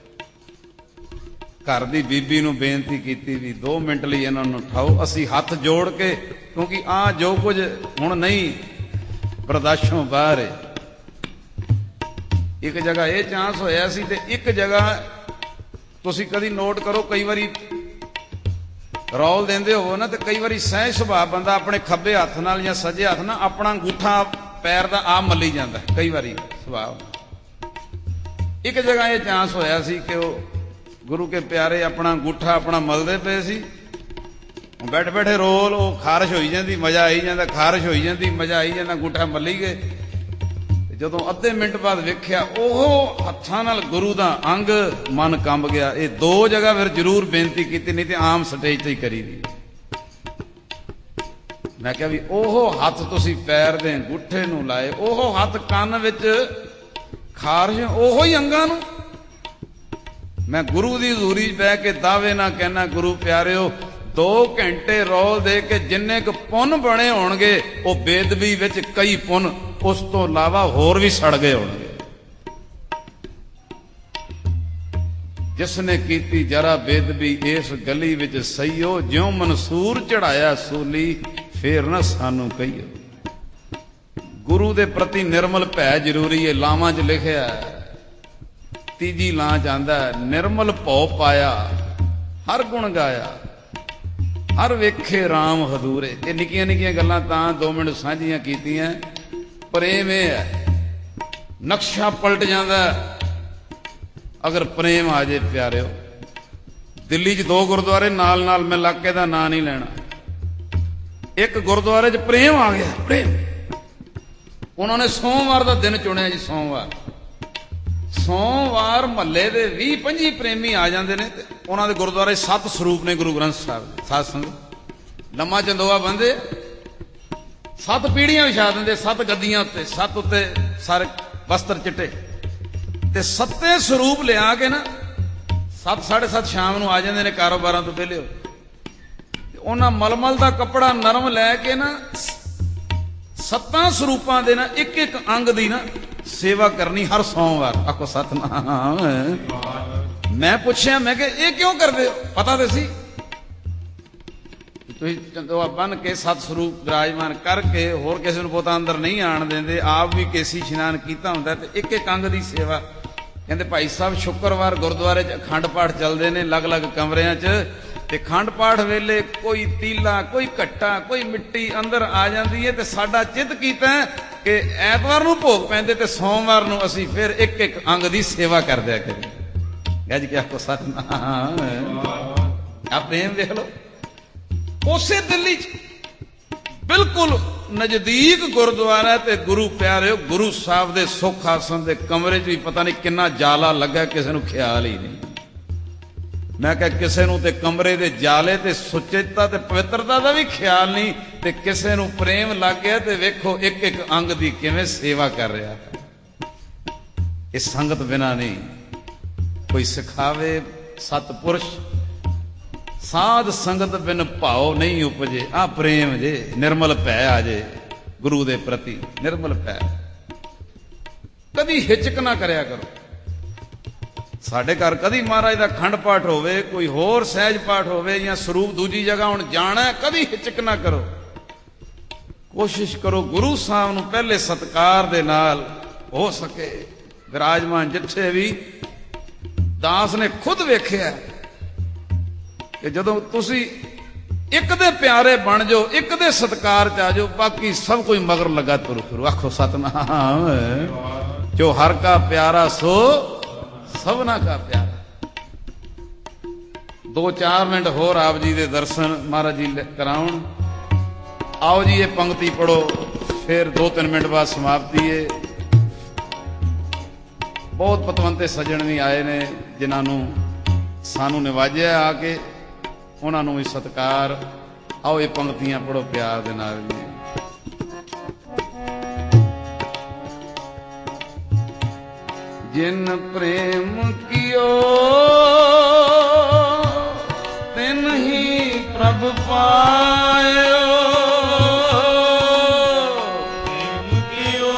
ਘਰ ਦੀ ਬੀਬੀ ਨੂੰ ਬੇਨਤੀ ਕੀਤੀ ਵੀ 2 ਮਿੰਟ ਲਈ ਇਹਨਾਂ ਨੂੰ ਉਠਾਓ। ਅਸੀਂ ਹੱਥ ਜੋੜ ਕੇ, ਕਿਉਂਕਿ ਆ ਜੋ ਕੁਝ ਹੁਣ ਨਹੀਂ ਬਰਦਾਸ਼ਤੋਂ ਬਾਹਰ ਹੈ। ਇੱਕ ਜਗ੍ਹਾ ਇਹ ਚਾਂਸ ਹੋਇਆ ਸੀ ਤੇ ਇੱਕ ਜਗ੍ਹਾ ਤੁਸੀਂ ਕਦੀ ਨੋਟ ਕਰੋ, ਕਈ ਵਾਰੀ ਰੌਲ ਦਿੰਦੇ ਹੋਵੋ ਨਾ ਤੇ ਕਈ ਵਾਰੀ ਸਹਿਜ ਸੁਭਾਅ ਬੰਦਾ ਆਪਣੇ ਖੱਬੇ ਹੱਥ ਨਾਲ ਜਾਂ ਸੱਜੇ ਹੱਥ ਨਾਲ ਆਪਣਾ ਅੰਗੂਠਾ ਪੈਰ ਦਾ ਆਪ ਮੱਲੀ ਜਾਂਦਾ ਕਈ ਵਾਰੀ ਸੁਭਾਅ। ਇੱਕ ਜਗ੍ਹਾ ਇਹ ਚਾਂਸ ਹੋਇਆ ਸੀ ਕਿ ਉਹ ਗੁਰੂ ਕੇ ਪਿਆਰੇ ਆਪਣਾ ਅੰਗੂਠਾ ਆਪਣਾ ਮਲਦੇ ਪਏ ਸੀ। ਬੈਠ ਬੈਠੇ ਰੋਲ ਉਹ ਖਾਰਸ਼ ਹੋਈ ਜਾਂਦੀ, ਮਜ਼ਾ ਆਈ ਜਾਂਦਾ, ਖਾਰਸ਼ ਹੋਈ ਜਾਂਦੀ, ਮਜ਼ਾ ਆਈ ਜਾਂਦਾ, ਅੰਗੂਠਾ ਮੱਲੀ ਗਏ। ਜਦੋਂ ਅੱਧੇ ਮਿੰਟ ਬਾਅਦ ਵੇਖਿਆ ਉਹ ਹੱਥਾਂ ਨਾਲ ਗੁਰੂ ਦਾ ਅੰਗ, ਮਨ ਕੰਬ ਗਿਆ। ਇਹ 2 ਜਗ੍ਹਾ ਫਿਰ ਜ਼ਰੂਰ ਬੇਨਤੀ ਕੀਤੀ, ਨਹੀਂ ਤੇ ਆਮ ਸਟੇਜ ਤੇ ਹੀ ਕਰੀ ਦੀ। ਮੈਂ ਕਿਹਾ ਵੀ ਉਹ ਹੱਥ ਤੁਸੀਂ ਪੈਰ ਦੇ ਅੰਗੂਠੇ ਨੂੰ ਲਾਏ, ਉਹ ਹੱਥ ਕੰਨ ਵਿੱਚ ਖਾਰਸ਼, ਉਹੋ ਹੀ ਅੰਗਾਂ ਨੂੰ ਮੈਂ ਗੁਰੂ ਦੀ ਹਜ਼ੂਰੀ 'ਚ ਬਹਿ ਕੇ ਦਾਅਵੇ ਨਾ ਕਹਿਣਾ ਗੁਰੂ ਪਿਆਰਿਓ 2 ਘੰਟੇ ਰੌਲ ਦੇ ਕੇ ਜਿੰਨੇ ਕੁ ਪੁੰਨ ਬਣੇ ਹੋਣਗੇ ਉਹ ਬੇਦਬੀ ਵਿੱਚ ਕਈ ਪੁੰਨ ਉਸ ਤੋਂ ਇਲਾਵਾ ਹੋਰ ਵੀ ਸੜ ਗਏ ਹੋਣਗੇ। ਜਿਸਨੇ ਕੀਤੀ ਜਰਾ ਬੇਦਬੀ ਇਸ ਗਲੀ ਵਿੱਚ ਸਈਓ ਜਿਉਂ ਮਨਸੂਰ ਚੜਾਇਆ ਸੂਲੀ ਫੇਰ ਨਾ ਸਾਨੂੰ ਕਹੀਓ। ਗੁਰੂ ਦੇ ਪ੍ਰਤੀ ਨਿਰਮਲ ਭੈ ਜ਼ਰੂਰੀ ਹੈ। ਲਾਵਾਂ 'ਚ ਲਿਖਿਆ ਤੀਜੀ ਲਾਂ 'ਚ ਆਂਦਾ ਨਿਰਮਲ ਭਉ ਪਾਇਆ ਹਰ ਗੁਣ ਗਾਇਆ ਹਰ ਵੇਖੇ ਰਾਮ ਹਦੂਰੇ। ਇਹ ਨਿੱਕੀਆਂ ਨਿੱਕੀਆਂ ਗੱਲਾਂ ਤਾਂ 2 ਮਿੰਟ ਸਾਂਝੀਆਂ ਕੀਤੀਆਂ। ਪ੍ਰੇਮ ਇਹ ਹੈ ਨਕਸ਼ਾ ਪਲਟ ਜਾਂਦਾ ਅਗਰ ਪ੍ਰੇਮ ਆ ਜੇ ਪਿਆਰਿਓ। ਦਿੱਲੀ 'ਚ 2 ਗੁਰਦੁਆਰੇ ਨਾਲ ਨਾਲ, ਮੈਂ ਇਲਾਕੇ ਦਾ ਨਾਂ ਨਹੀਂ ਲੈਣਾ, ਇੱਕ ਗੁਰਦੁਆਰੇ 'ਚ ਪ੍ਰੇਮ ਆ ਗਿਆ। ਪ੍ਰੇਮ ਉਹਨਾਂ ਨੇ ਸੋਮਵਾਰ ਦਾ ਦਿਨ ਚੁਣਿਆ ਜੀ। ਸੋਮਵਾਰ ਮਹੱਲੇ ਦੇ 20-25 ਪ੍ਰੇਮੀ ਆ ਜਾਂਦੇ ਨੇ ਤੇ ਉਹਨਾਂ ਦੇ ਗੁਰਦੁਆਰੇ 7 ਸਰੂਪ ਨੇ ਗੁਰੂ ਗ੍ਰੰਥ ਸਾਹਿਬ ਦੇ। ਸਾਧ ਸੰਗਤ ਲੰਮਾ ਚੰਦੋਆ ਬੰਦੇ 7 ਪੀੜੀਆਂ ਵਿਛਾ ਦਿੰਦੇ, 7 ਗੱਦੀਆਂ ਉੱਤੇ, 7 ਉੱਤੇ ਸਾਰੇ ਵਸਤਰ ਚਿੱਟੇ ਤੇ 7 ਸਰੂਪ ਲਿਆ ਕੇ ਨਾ 7-7:30 ਸ਼ਾਮ ਨੂੰ ਆ ਜਾਂਦੇ ਨੇ ਕਾਰੋਬਾਰਾਂ ਤੋਂ ਵਿਹਲੇ ਹੋ। ਉਹਨਾਂ ਮਲਮਲ ਦਾ ਕੱਪੜਾ ਨਰਮ ਲੈ ਕੇ ਨਾ 7 ਸਰੂਪਾਂ ਦੇ ਨਾ ਇੱਕ ਅੰਗ ਦੀ ਨਾ ਸੇਵਾ ਕਰਨੀ ਹਰ ਸੋਮਵਾਰ। ਆਖੋ ਸਤਨਾਮ। ਮੈਂ ਪੁੱਛਿਆ, ਮੈਂ ਕਿਹਾ ਇਹ ਕਿਉਂ ਕਰਦੇ ਹੋ? ਪਤਾ ਤੇ ਸੀ ਤੁਸੀਂ ਚੰਦੋਆ ਬੰਨ ਕੇ 7 ਸਰੂਪ ਵਿਰਾਜਮਾਨ ਕਰਕੇ ਹੋਰ ਕਿਸੇ ਨੂੰ ਪੋਤਾ ਅੰਦਰ ਨਹੀਂ ਆਣ ਦਿੰਦੇ, ਆਪ ਵੀ ਕੇਸੀ ਇਸ਼ਨਾਨ ਕੀਤਾ ਹੁੰਦਾ ਤੇ ਇੱਕ ਅੰਗ ਦੀ ਸੇਵਾ। ਕਹਿੰਦੇ ਭਾਈ ਸਾਹਿਬ ਸ਼ੁੱਕਰਵਾਰ ਗੁਰਦੁਆਰੇ 'ਚ ਅਖੰਡ ਪਾਠ ਚੱਲਦੇ ਨੇ ਅਲੱਗ-ਅਲੱਗ ਕਮਰਿਆਂ 'ਚ ਤੇ ਅਖੰਡ ਪਾਠ ਵੇਲੇ ਕੋਈ ਤੀਲਾ, ਕੋਈ ਘੱਟਾ, ਕੋਈ ਮਿੱਟੀ ਅੰਦਰ ਆ ਜਾਂਦੀ ਹੈ ਤੇ ਸਾਡਾ ਚਿੱਤ ਕੀਤਾ ਕਿ ਐਤਵਾਰ ਨੂੰ ਭੋਗ ਪੈਂਦੇ ਤੇ ਸੋਮਵਾਰ ਨੂੰ ਅਸੀਂ ਫਿਰ ਇੱਕ ਅੰਗ ਦੀ ਸੇਵਾ ਕਰ ਦਿਆ ਕਰੀਏ। ਗੱਜ ਕੇ ਆਖੋ ਸਤਨਾਮ। ਆ ਪ੍ਰੇਮ ਦੇਖ ਲਓ। ਉਸੇ ਦਿੱਲੀ 'ਚ ਬਿਲਕੁਲ ਨਜ਼ਦੀਕ ਗੁਰਦੁਆਰਾ ਤੇ ਗੁਰੂ ਪਿਆਰਿਓ ਗੁਰੂ ਸਾਹਿਬ ਦੇ ਸੁੱਖ ਆਸਣ ਦੇ ਕਮਰੇ 'ਚ ਵੀ ਪਤਾ ਨਹੀਂ ਕਿੰਨਾ ਜਾਲਾ ਲੱਗਾ, ਕਿਸੇ ਨੂੰ ਖਿਆਲ ਹੀ ਨਹੀਂ। ਮੈਂ ਕਿਹਾ ਕਿਸੇ ਨੂੰ ਤੇ ਕਮਰੇ ਦੇ ਜਾਲੇ ਤੇ ਸੁਚੇਤਾ ਤੇ ਪਵਿੱਤਰਤਾ ਦਾ ਵੀ ਖਿਆਲ ਨਹੀਂ ਤੇ ਕਿਸੇ ਨੂੰ ਪ੍ਰੇਮ ਲੱਗ ਗਿਆ ਤੇ ਵੇਖੋ ਇੱਕ ਅੰਗ ਦੀ ਕਿਵੇਂ ਸੇਵਾ ਕਰ ਰਿਹਾ ਹੈ। ਇਹ ਸੰਗਤ ਬਿਨਾਂ ਨਹੀਂ ਕੋਈ ਸਿਖਾਵੇ। ਸਤਪੁਰਸ਼ ਸਾਧ ਸੰਗਤ ਬਿਨ ਭਾਉ ਨਹੀਂ ਉਪਜੇ। ਆ ਪ੍ਰੇਮ ਜੇ ਨਿਰਮਲ ਭੈ ਆ ਜੇ ਗੁਰੂ ਦੇ ਪ੍ਰਤੀ ਨਿਰਮਲ ਭੈ। ਕਦੀ ਹਿਚਕ ਨਾ ਕਰਿਆ ਕਰੋ। ਸਾਡੇ ਘਰ ਕਦੀ ਮਹਾਰਾਜ ਦਾ ਅਖੰਡ ਪਾਠ ਹੋਵੇ, ਕੋਈ ਹੋਰ ਸਹਿਜ ਪਾਠ ਹੋਵੇ ਜਾਂ ਸਰੂਪ ਦੂਜੀ ਜਗ੍ਹਾ ਹੁਣ ਜਾਣਾ, ਕਦੀ ਹਿਚਕ ਨਾ ਕਰੋ। ਕੋਸ਼ਿਸ਼ ਕਰੋ ਗੁਰੂ ਸਾਹਿਬ ਨੂੰ ਪਹਿਲੇ ਸਤਿਕਾਰ ਦੇ ਨਾਲ ਹੋ ਸਕੇ ਵਿਰਾਜਮਾਨ। ਜਿੱਥੇ ਵੀ ਦਾਸ ਨੇ ਖੁਦ ਵੇਖਿਆ ਕਿ ਜਦੋਂ ਤੁਸੀਂ ਇੱਕ ਦੇ ਪਿਆਰੇ ਬਣ ਜਾਓ, ਇੱਕ ਦੇ ਸਤਿਕਾਰ 'ਚ ਆ ਜਾਓ, ਬਾਕੀ ਸਭ ਕੋਈ ਮਗਰ ਲੱਗਾ ਤੁਰ ਫਿਰੂ। ਆਖੋ ਸਤਨਾਮ। ਜੋ ਹਰ ਕਾ ਪਿਆਰਾ ਸੋ ਸਭਨਾ ਕਾ ਪਿਆਰਾ। 2-4 ਮਿੰਟ ਹੋਰ ਆਪ ਜੀ ਦੇ ਦਰਸ਼ਨ ਮਹਾਰਾਜ ਜੀ ਕਰਾਉਣ। ਆਓ ਜੀ ਇਹ ਪੰਕਤੀ ਪੜੋ, ਫਿਰ 2-3 ਮਿੰਟ ਬਾਅਦ ਸਮਾਪਤੀ ਹੈ। ਬਹੁਤ ਪਤਵੰਤੇ ਸੱਜਣ ਵੀ ਆਏ ਨੇ ਜਿਨ੍ਹਾਂ ਨੂੰ ਸਾਨੂੰ ਨਿਵਾਜਿਆ ਆ ਕੇ, ਉਹਨਾਂ ਨੂੰ ਵੀ ਸਤਿਕਾਰ। ਆਓ ਇਹ ਪੰਕਤੀਆਂ ਪੜੋ ਪਿਆਰ ਦੇ ਨਾਲ ਜੀ। ਜਿਨ ਪ੍ਰੇਮ ਕੀਓ ਤਿਨ ਹੀ ਪ੍ਰਭ ਪਾਇਓ। ਪ੍ਰੇਮ ਕੀਓ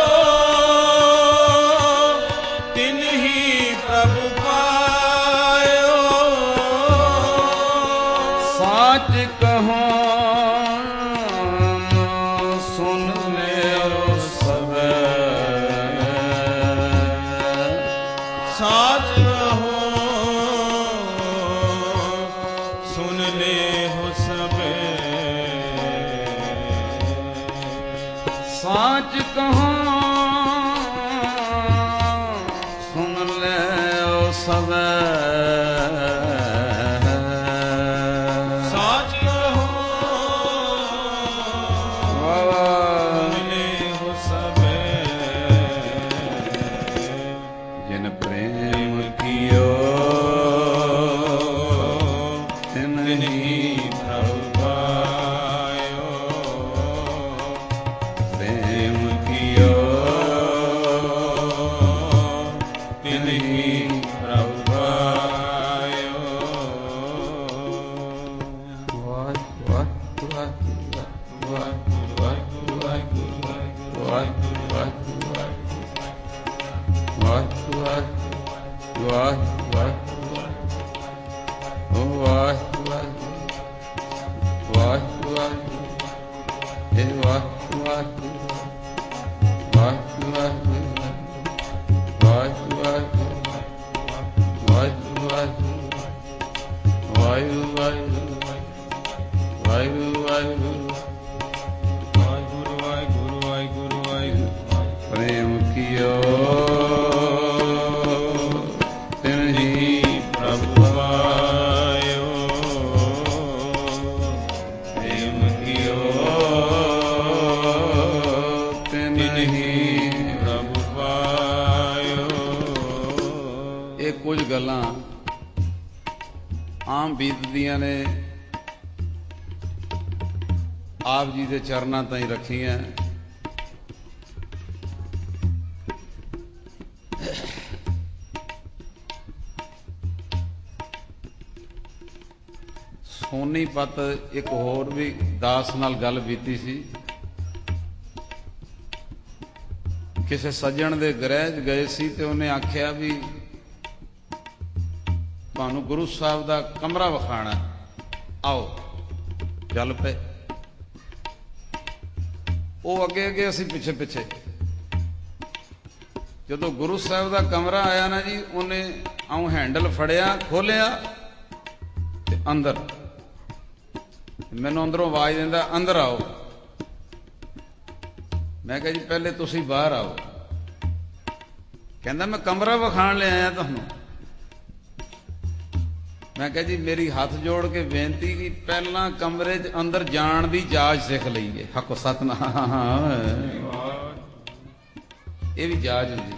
ਤਿਨ ਹੀ ਪ੍ਰਭ ਪਾਇਓ। ਸਾਚ ਕਹੋ ਸੁਨ ਲਿਓ ਸਭੈ। ਸਾਚ ਕਹੋ ਕੁਝ ਗੱਲਾਂ ਆਮ ਬੀਤਦੀਆਂ ਨੇ, ਆਪ ਜੀ ਦੇ ਚਰਨਾਂ ਤਾਈਂ ਰੱਖੀਆਂ। ਸੋਨੀਪਤ ਇੱਕ ਹੋਰ ਵੀ ਦਾਸ ਨਾਲ ਗੱਲ ਬੀਤੀ ਸੀ। ਕਿਸੇ ਸੱਜਣ ਦੇ ਗ੍ਰਹਿ 'ਚ ਗਏ ਸੀ ਤੇ ਉਹਨੇ ਆਖਿਆ ਵੀ ਤੁਹਾਨੂੰ ਗੁਰੂ ਸਾਹਿਬ ਦਾ ਕਮਰਾ ਵਿਖਾਣਾ, ਆਓ। ਚੱਲ ਪਏ। ਉਹ ਅੱਗੇ ਅੱਗੇ, ਅਸੀਂ ਪਿੱਛੇ ਪਿੱਛੇ। ਜਦੋਂ ਗੁਰੂ ਸਾਹਿਬ ਦਾ ਕਮਰਾ ਆਇਆ ਨਾ ਜੀ, ਉਹਨੇ ਆਉਂ ਹੈਂਡਲ ਫੜਿਆ, ਖੋਲਿਆ ਤੇ ਅੰਦਰ। ਮੈਨੂੰ ਅੰਦਰੋਂ ਆਵਾਜ਼ ਦਿੰਦਾ, ਅੰਦਰ ਆਓ। ਮੈਂ ਕਿਹਾ ਜੀ ਪਹਿਲੇ ਤੁਸੀਂ ਬਾਹਰ ਆਓ। ਕਹਿੰਦਾ ਮੈਂ ਕਮਰਾ ਵਿਖਾਣ ਲੈ ਆਇਆ ਤੁਹਾਨੂੰ। ਮੈਂ ਕਿਹਾ ਜੀ ਮੇਰੀ ਹੱਥ ਜੋੜ ਕੇ ਬੇਨਤੀ ਕਿ ਪਹਿਲਾਂ ਕਮਰੇ 'ਚ ਅੰਦਰ ਜਾਣ ਦੀ ਜਾਚ ਸਿੱਖ ਲਈਏ। ਹੱਕ ਸਤਨਾਮ। ਇਹ ਵੀ ਜਾਚ ਹੁੰਦੀ,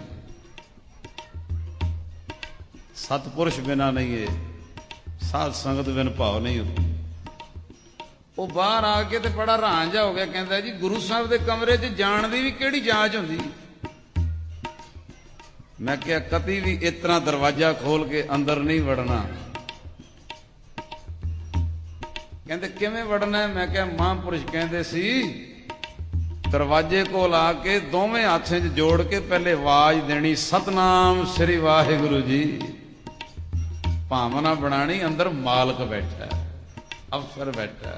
ਸਤਪੁਰਸ਼ ਬਿਨਾਂ ਨਹੀਂ, ਇਹ ਸਾਧ ਸੰਗਤ ਬਿਨ ਭਾਵ ਨਹੀਂ ਹੁੰਦੀ। ਉਹ ਬਾਹਰ ਆ ਕੇ ਤੇ ਬੜਾ ਰਾਂਝਾ ਹੋ ਗਿਆ। ਕਹਿੰਦਾ ਜੀ ਗੁਰੂ ਸਾਹਿਬ ਦੇ ਕਮਰੇ 'ਚ ਜਾਣ ਦੀ ਵੀ ਕਿਹੜੀ ਜਾਂਚ ਹੁੰਦੀ? ਮੈਂ ਕਿਹਾ ਕਦੀ ਵੀ ਇਸ ਤਰ੍ਹਾਂ ਦਰਵਾਜ਼ਾ ਖੋਲ ਕੇ ਅੰਦਰ ਨਹੀਂ ਵੜਨਾ। ਕਹਿੰਦੇ ਕਿਵੇਂ ਵੜਨਾ? ਮੈਂ ਕਿਹਾ ਮਹਾਂਪੁਰਸ਼ ਕਹਿੰਦੇ ਸੀ ਦਰਵਾਜ਼ੇ ਕੋਲ ਆ ਕੇ ਦੋਵੇਂ ਹੱਥਾਂ 'ਚ ਜੋੜ ਕੇ ਪਹਿਲੇ ਆਵਾਜ਼ ਦੇਣੀ, ਸਤਨਾਮ ਸ੍ਰੀ ਵਾਹਿਗੁਰੂ ਜੀ। ਭਾਵਨਾ ਬਣਾਣੀ ਅੰਦਰ ਮਾਲਕ ਬੈਠਾ, ਅਫਸਰ ਬੈਠਾ।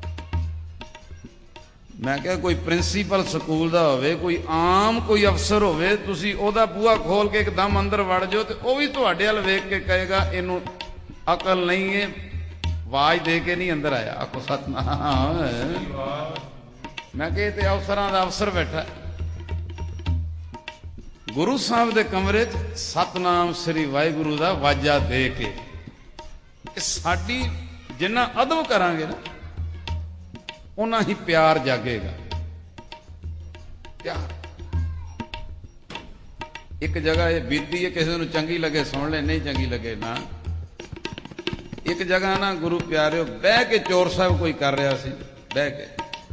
ਮੈਂ ਕਿਹਾ ਕੋਈ ਪ੍ਰਿੰਸੀਪਲ ਸਕੂਲ ਦਾ ਹੋਵੇ, ਕੋਈ ਆਮ ਕੋਈ ਅਫਸਰ ਹੋਵੇ, ਤੁਸੀਂ ਉਹਦਾ ਬੂਹਾ ਖੋਲ ਕੇ ਇੱਕਦਮ ਅੰਦਰ ਵੜ ਜਾਓ ਤੇ ਉਹ ਵੀ ਤੁਹਾਡੇ ਵੱਲ ਵੇਖ ਕੇ ਕਹੇਗਾ ਇਹਨੂੰ ਅਕਲ ਨਹੀਂ ਹੈ, ਆਵਾਜ਼ ਦੇ ਕੇ ਨਹੀਂ ਅੰਦਰ ਆਇਆ। ਆਖੋ ਸਤਨਾਮ। ਮੈਂ ਕਿਹਾ ਇਹ ਤੇ ਅਫਸਰਾਂ ਦਾ ਅਫਸਰ ਬੈਠਾ। ਗੁਰੂ ਸਾਹਿਬ ਦੇ ਕਮਰੇ 'ਚ ਸਤਨਾਮ ਸ੍ਰੀ ਵਾਹਿਗੁਰੂ ਦਾ ਵਾਜਾ ਦੇ ਕੇ, ਇਹ ਸਾਡੀ ਜਿੰਨਾ ਅਦਬ ਕਰਾਂਗੇ ਨਾ ਉਹਨਾਂ ਹੀ ਪਿਆਰ ਜਾਗੇਗਾ। ਪਿਆਰ। ਇੱਕ ਜਗ੍ਹਾ ਇਹ ਬੀਤੀ ਹੈ, ਕਿਸੇ ਨੂੰ ਚੰਗੀ ਲੱਗੇ ਸੁਣ ਲੈ, ਨਹੀਂ ਚੰਗੀ ਲੱਗੇ ਨਾ। ਇੱਕ ਜਗ੍ਹਾ ਨਾ ਗੁਰੂ ਪਿਆਰਿਓ ਬਹਿ ਕੇ ਚੋਰ ਸਾਹਿਬ ਕੋਈ ਕਰ ਰਿਹਾ ਸੀ, ਬਹਿ ਕੇ।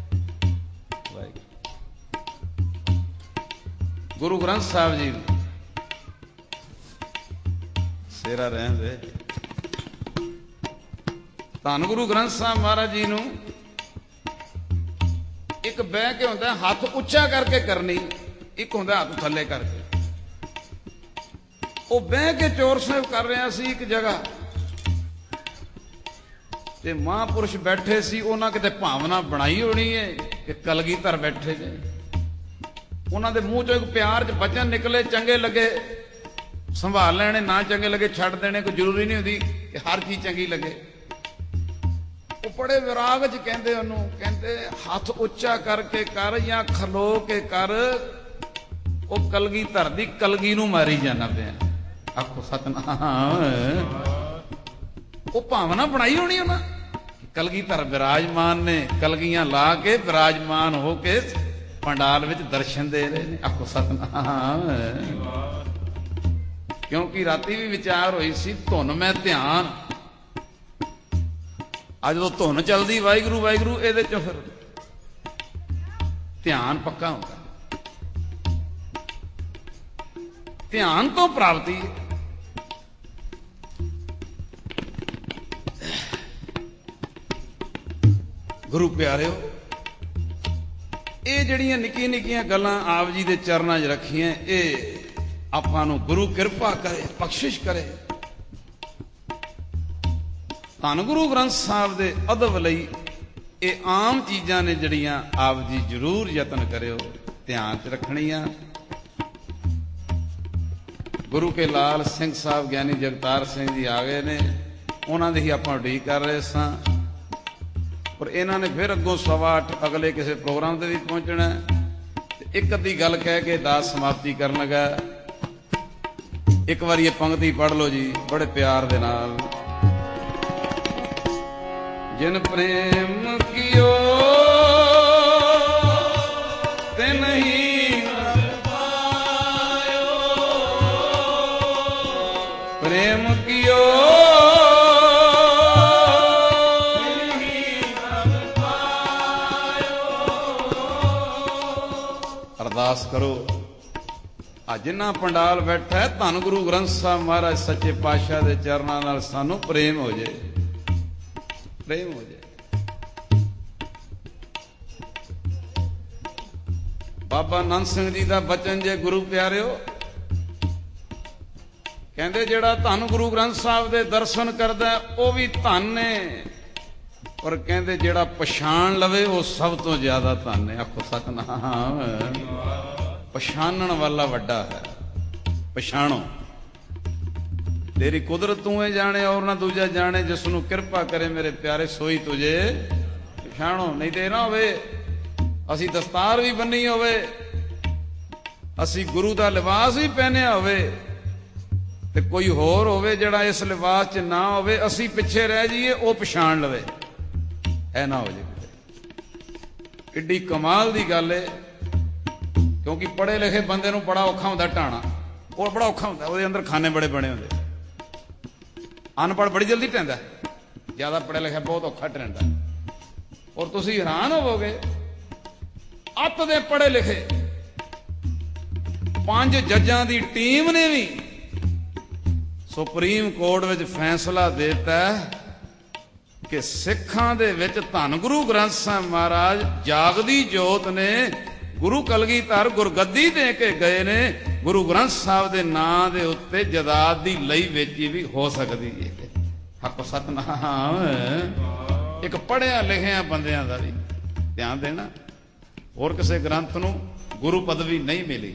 ਗੁਰੂ ਗ੍ਰੰਥ ਸਾਹਿਬ ਜੀ ਸੇਰਾ ਰਹਿੰਦੇ, ਧੰਨ ਗੁਰੂ ਗ੍ਰੰਥ ਸਾਹਿਬ ਮਹਾਰਾਜ ਜੀ ਨੂੰ ਇੱਕ ਬਹਿ ਕੇ ਹੁੰਦਾ ਹੱਥ ਉੱਚਾ ਕਰਕੇ ਕਰਨੀ, ਇੱਕ ਹੁੰਦਾ ਹੱਥ ਥੱਲੇ ਕਰਕੇ। ਉਹ ਬਹਿ ਕੇ ਚੋਰ ਸਾਹਿਬ ਕਰ ਰਿਹਾ ਸੀ ਇੱਕ ਜਗ੍ਹਾ ਤੇ ਮਹਾਂਪੁਰਸ਼ ਬੈਠੇ ਸੀ। ਉਹਨਾਂ ਕਿਤੇ ਭਾਵਨਾ ਬਣਾਈ ਹੋਣੀ ਹੈ ਕਿ ਕਲਗੀਧਰ ਬੈਠੇ ਨੇ। ਉਹਨਾਂ ਦੇ ਮੂੰਹ ਚੋਂ ਇੱਕ ਪਿਆਰ 'ਚ ਬਚਨ ਨਿਕਲੇ, ਚੰਗੇ ਲੱਗੇ ਸੰਭਾਲ ਲੈਣੇ, ਨਾ ਚੰਗੇ ਲੱਗੇ ਛੱਡ ਦੇਣੇ। ਕੋਈ ਜ਼ਰੂਰੀ ਨਹੀਂ ਹੁੰਦੀ ਕਿ ਹਰ ਚੀਜ਼ ਚੰਗੀ ਲੱਗੇ। ਉਹ ਬੜੇ ਵਿਰਾਗ 'ਚ ਕਹਿੰਦੇ ਉਹਨੂੰ, ਕਹਿੰਦੇ ਹੱਥ ਉੱਚਾ ਕਰਕੇ ਕਰ ਜਾਂ ਖਲੋ ਕੇ ਕਰ, ਉਹ ਕਲਗੀਧਰ ਦੀ ਕਲਗੀ ਨੂੰ ਮਾਰੀ ਜਾਣਾ ਪਿਆ। ਆਖੋ ਸਤਨਾਮ। ਉਹ ਭਾਵਨਾ ਬਣਾਈ ਹੋਣੀ ਉਹਨਾਂ। ਕਲਗੀਧਰ ਵਿਰਾਜਮਾਨ ਨੇ, ਕਲਗੀਆਂ ਲਾ ਕੇ ਵਿਰਾਜਮਾਨ ਹੋ ਕੇ ਪੰਡਾਲ ਵਿੱਚ ਦਰਸ਼ਨ ਦੇ ਰਹੇ ਨੇ। ਆਖੋ ਸਤਨਾਮ। ਕਿਉਂਕਿ ਰਾਤੀ ਵੀ ਵਿਚਾਰ ਹੋਈ ਸੀ ਧੁਨ ਮੈਂ ਧਿਆਨ। ਅੱਜ ਜਦੋਂ ਧੁਨ ਚੱਲਦੀ ਵਾਹਿਗੁਰੂ ਵਾਹਿਗੁਰੂ, ਇਹਦੇ ਚੋਂ ਫਿਰ ਧਿਆਨ ਪੱਕਾ ਹੁੰਦਾ। ਧਿਆਨ ਤੋਂ ਪ੍ਰਾਪਤੀ। ਗੁਰੂ ਪਿਆਰਿਓ, ਇਹ ਜਿਹੜੀਆਂ ਨਿੱਕੀਆਂ ਨਿੱਕੀਆਂ ਗੱਲਾਂ ਆਪ ਜੀ ਦੇ ਚਰਨਾਂ 'ਚ ਰੱਖੀਆਂ, ਇਹ ਆਪਾਂ ਨੂੰ ਗੁਰੂ ਕਿਰਪਾ ਕਰੇ, ਬਖਸ਼ਿਸ਼ ਕਰੇ। ਧੰਨ ਗੁਰੂ ਗ੍ਰੰਥ ਸਾਹਿਬ ਦੇ ਅਦਬ ਲਈ ਇਹ ਆਮ ਚੀਜ਼ਾਂ ਨੇ ਜਿਹੜੀਆਂ ਆਪ ਜੀ ਜ਼ਰੂਰ ਯਤਨ ਕਰਿਓ, ਧਿਆਨ 'ਚ ਰੱਖਣੀਆਂ। ਗੁਰੂ ਕੇ ਲਾਲ ਸਿੰਘ ਸਾਹਿਬ ਗਿਆਨੀ ਜਗਤਾਰ ਸਿੰਘ ਜੀ ਆ ਗਏ ਨੇ, ਉਹਨਾਂ ਦੀ ਹੀ ਆਪਾਂ ਉਡੀਕ ਕਰ ਰਹੇ ਸਾਂ। ਪਰ ਇਹਨਾਂ ਨੇ ਫਿਰ ਅੱਗੋਂ 8:15 ਅਗਲੇ ਕਿਸੇ ਪ੍ਰੋਗਰਾਮ ਤੇ ਵੀ ਪਹੁੰਚਣਾ। ਇੱਕ ਅੱਧੀ ਗੱਲ ਕਹਿ ਕੇ ਦਾਸ ਸਮਾਪਤੀ ਕਰਨ ਲੱਗਾ। ਇੱਕ ਵਾਰੀ ਇਹ ਪੰਕਤੀ ਪੜ੍ਹ ਲਓ ਜੀ ਬੜੇ ਪਿਆਰ ਦੇ ਨਾਲ। ਜਿਨ ਪ੍ਰੇਮ ਕੀਓ ਤਿਨ ਹੀ ਪਾਇਓ, ਪ੍ਰੇਮ ਕੀਓ ਤਿਨ ਹੀ ਪਾਇਓ। ਅਰਦਾਸ ਕਰੋ, ਆ ਜਿੰਨਾ ਪੰਡਾਲ ਬੈਠਾ ਹੈ, ਧੰਨ ਗੁਰੂ ਗ੍ਰੰਥ ਸਾਹਿਬ ਮਹਾਰਾਜ ਸੱਚੇ ਪਾਤਸ਼ਾਹ ਦੇ ਚਰਨਾਂ ਨਾਲ ਸਾਨੂੰ ਪ੍ਰੇਮ ਹੋ ਜਾਏ, ਪ੍ਰੇਮ ਹੋ ਜਾਏ। ਬਾਬਾ ਨੰਦ ਸਿੰਘ ਜੀ ਦਾ ਬਚਨ ਜੇ ਗੁਰੂ ਪਿਆਰਿਓ, ਕਹਿੰਦੇ ਜਿਹੜਾ ਧੰਨ ਗੁਰੂ ਗ੍ਰੰਥ ਸਾਹਿਬ ਦੇ ਦਰਸ਼ਨ ਕਰਦਾ ਉਹ ਵੀ ਧੰਨ ਨੇ, ਪਰ ਕਹਿੰਦੇ ਜਿਹੜਾ ਪਛਾਣ ਲਵੇ ਉਹ ਸਭ ਤੋਂ ਜ਼ਿਆਦਾ ਧੰਨ ਹੈ। ਆਖੋ ਸਤਿਨਾਮ। ਪਛਾਣਨ ਵਾਲਾ ਵੱਡਾ ਹੈ। ਪਛਾਣੋ, ਤੇਰੀ ਕੁਦਰਤ ਤੂੰ ਹੀ ਜਾਣੇ ਔਰ ਨਾ ਦੂਜਾ ਜਾਣੇ, ਜਿਸ ਨੂੰ ਕਿਰਪਾ ਕਰੇ ਮੇਰੇ ਪਿਆਰੇ ਸੋਈ ਤੁਝੇ ਪਛਾਣੋ। ਨਹੀਂ ਤੇ ਨਾ ਹੋਵੇ ਅਸੀਂ ਦਸਤਾਰ ਵੀ ਬੰਨੀ ਹੋਵੇ, ਅਸੀਂ ਗੁਰੂ ਦਾ ਲਿਬਾਸ ਵੀ ਪਹਿਨਿਆ ਹੋਵੇ, ਤੇ ਕੋਈ ਹੋਰ ਹੋਵੇ ਜਿਹੜਾ ਇਸ ਲਿਬਾਸ 'ਚ ਨਾ ਹੋਵੇ, ਅਸੀਂ ਪਿੱਛੇ ਰਹਿ ਜਾਈਏ, ਉਹ ਪਛਾਣ ਲਵੇ। ਐ ਨਾ ਹੋ ਜਾਏ। ਕਿੱਡੀ ਕਮਾਲ ਦੀ ਗੱਲ ਏ, ਕਿਉਂਕਿ ਪੜ੍ਹੇ ਲਿਖੇ ਬੰਦੇ ਨੂੰ ਬੜਾ ਔਖਾ ਹੁੰਦਾ ਢਾਣਾ, ਉਹ ਬੜਾ ਔਖਾ ਹੁੰਦਾ, ਉਹਦੇ ਅੰਦਰ ਖਾਨੇ ਬੜੇ ਬਣੇ ਹੁੰਦੇ। ਅਨਪੜ੍ਹ ਬੜੀ ਜਲਦੀ ਟਹਿੰਦਾ, ਜ਼ਿਆਦਾ ਪੜ੍ਹਿਆ ਲਿਖਿਆ ਬਹੁਤ ਔਖਾ ਟਹਿੰਦਾ। ਔਰ ਤੁਸੀਂ ਹੈਰਾਨ ਹੋਵੋਗੇ, ਅੱਤ ਦੇ ਪੜ੍ਹੇ ਲਿਖੇ 5 ਜੱਜਾਂ ਦੀ ਟੀਮ ਨੇ ਵੀ ਸੁਪਰੀਮ ਕੋਰਟ ਵਿੱਚ ਫੈਸਲਾ ਦੇ ਦਿੱਤਾ ਕਿ ਸਿੱਖਾਂ ਦੇ ਵਿੱਚ ਧੰਨ ਗੁਰੂ ਗ੍ਰੰਥ ਸਾਹਿਬ ਮਹਾਰਾਜ ਜਾਗਦੀ ਜੋਤ ਨੇ। ਗੁਰੂ ਕਲਗੀਧਰ ਗੁਰਗੱਦੀ ਦੇ ਕੇ ਗਏ ਨੇ, ਗੁਰੂ ਗ੍ਰੰਥ ਸਾਹਿਬ ਦੇ ਨਾਂ ਦੇ ਉੱਤੇ ਜਾਇਦਾਦ ਦੀ ਲਈ ਵੇਚੀ ਵੀ ਹੋ ਸਕਦੀ ਹੈ। ਹੱਕ ਸਤਿਨਾਮ। ਇੱਕ ਪੜ੍ਹਿਆ ਲਿਖਿਆ ਬੰਦਿਆਂ ਦਾ ਵੀ ਧਿਆਨ ਦੇਣਾ। ਹੋਰ ਕਿਸੇ ਗ੍ਰੰਥ ਨੂੰ ਗੁਰੂ ਪਦਵੀ ਨਹੀਂ ਮਿਲੀ।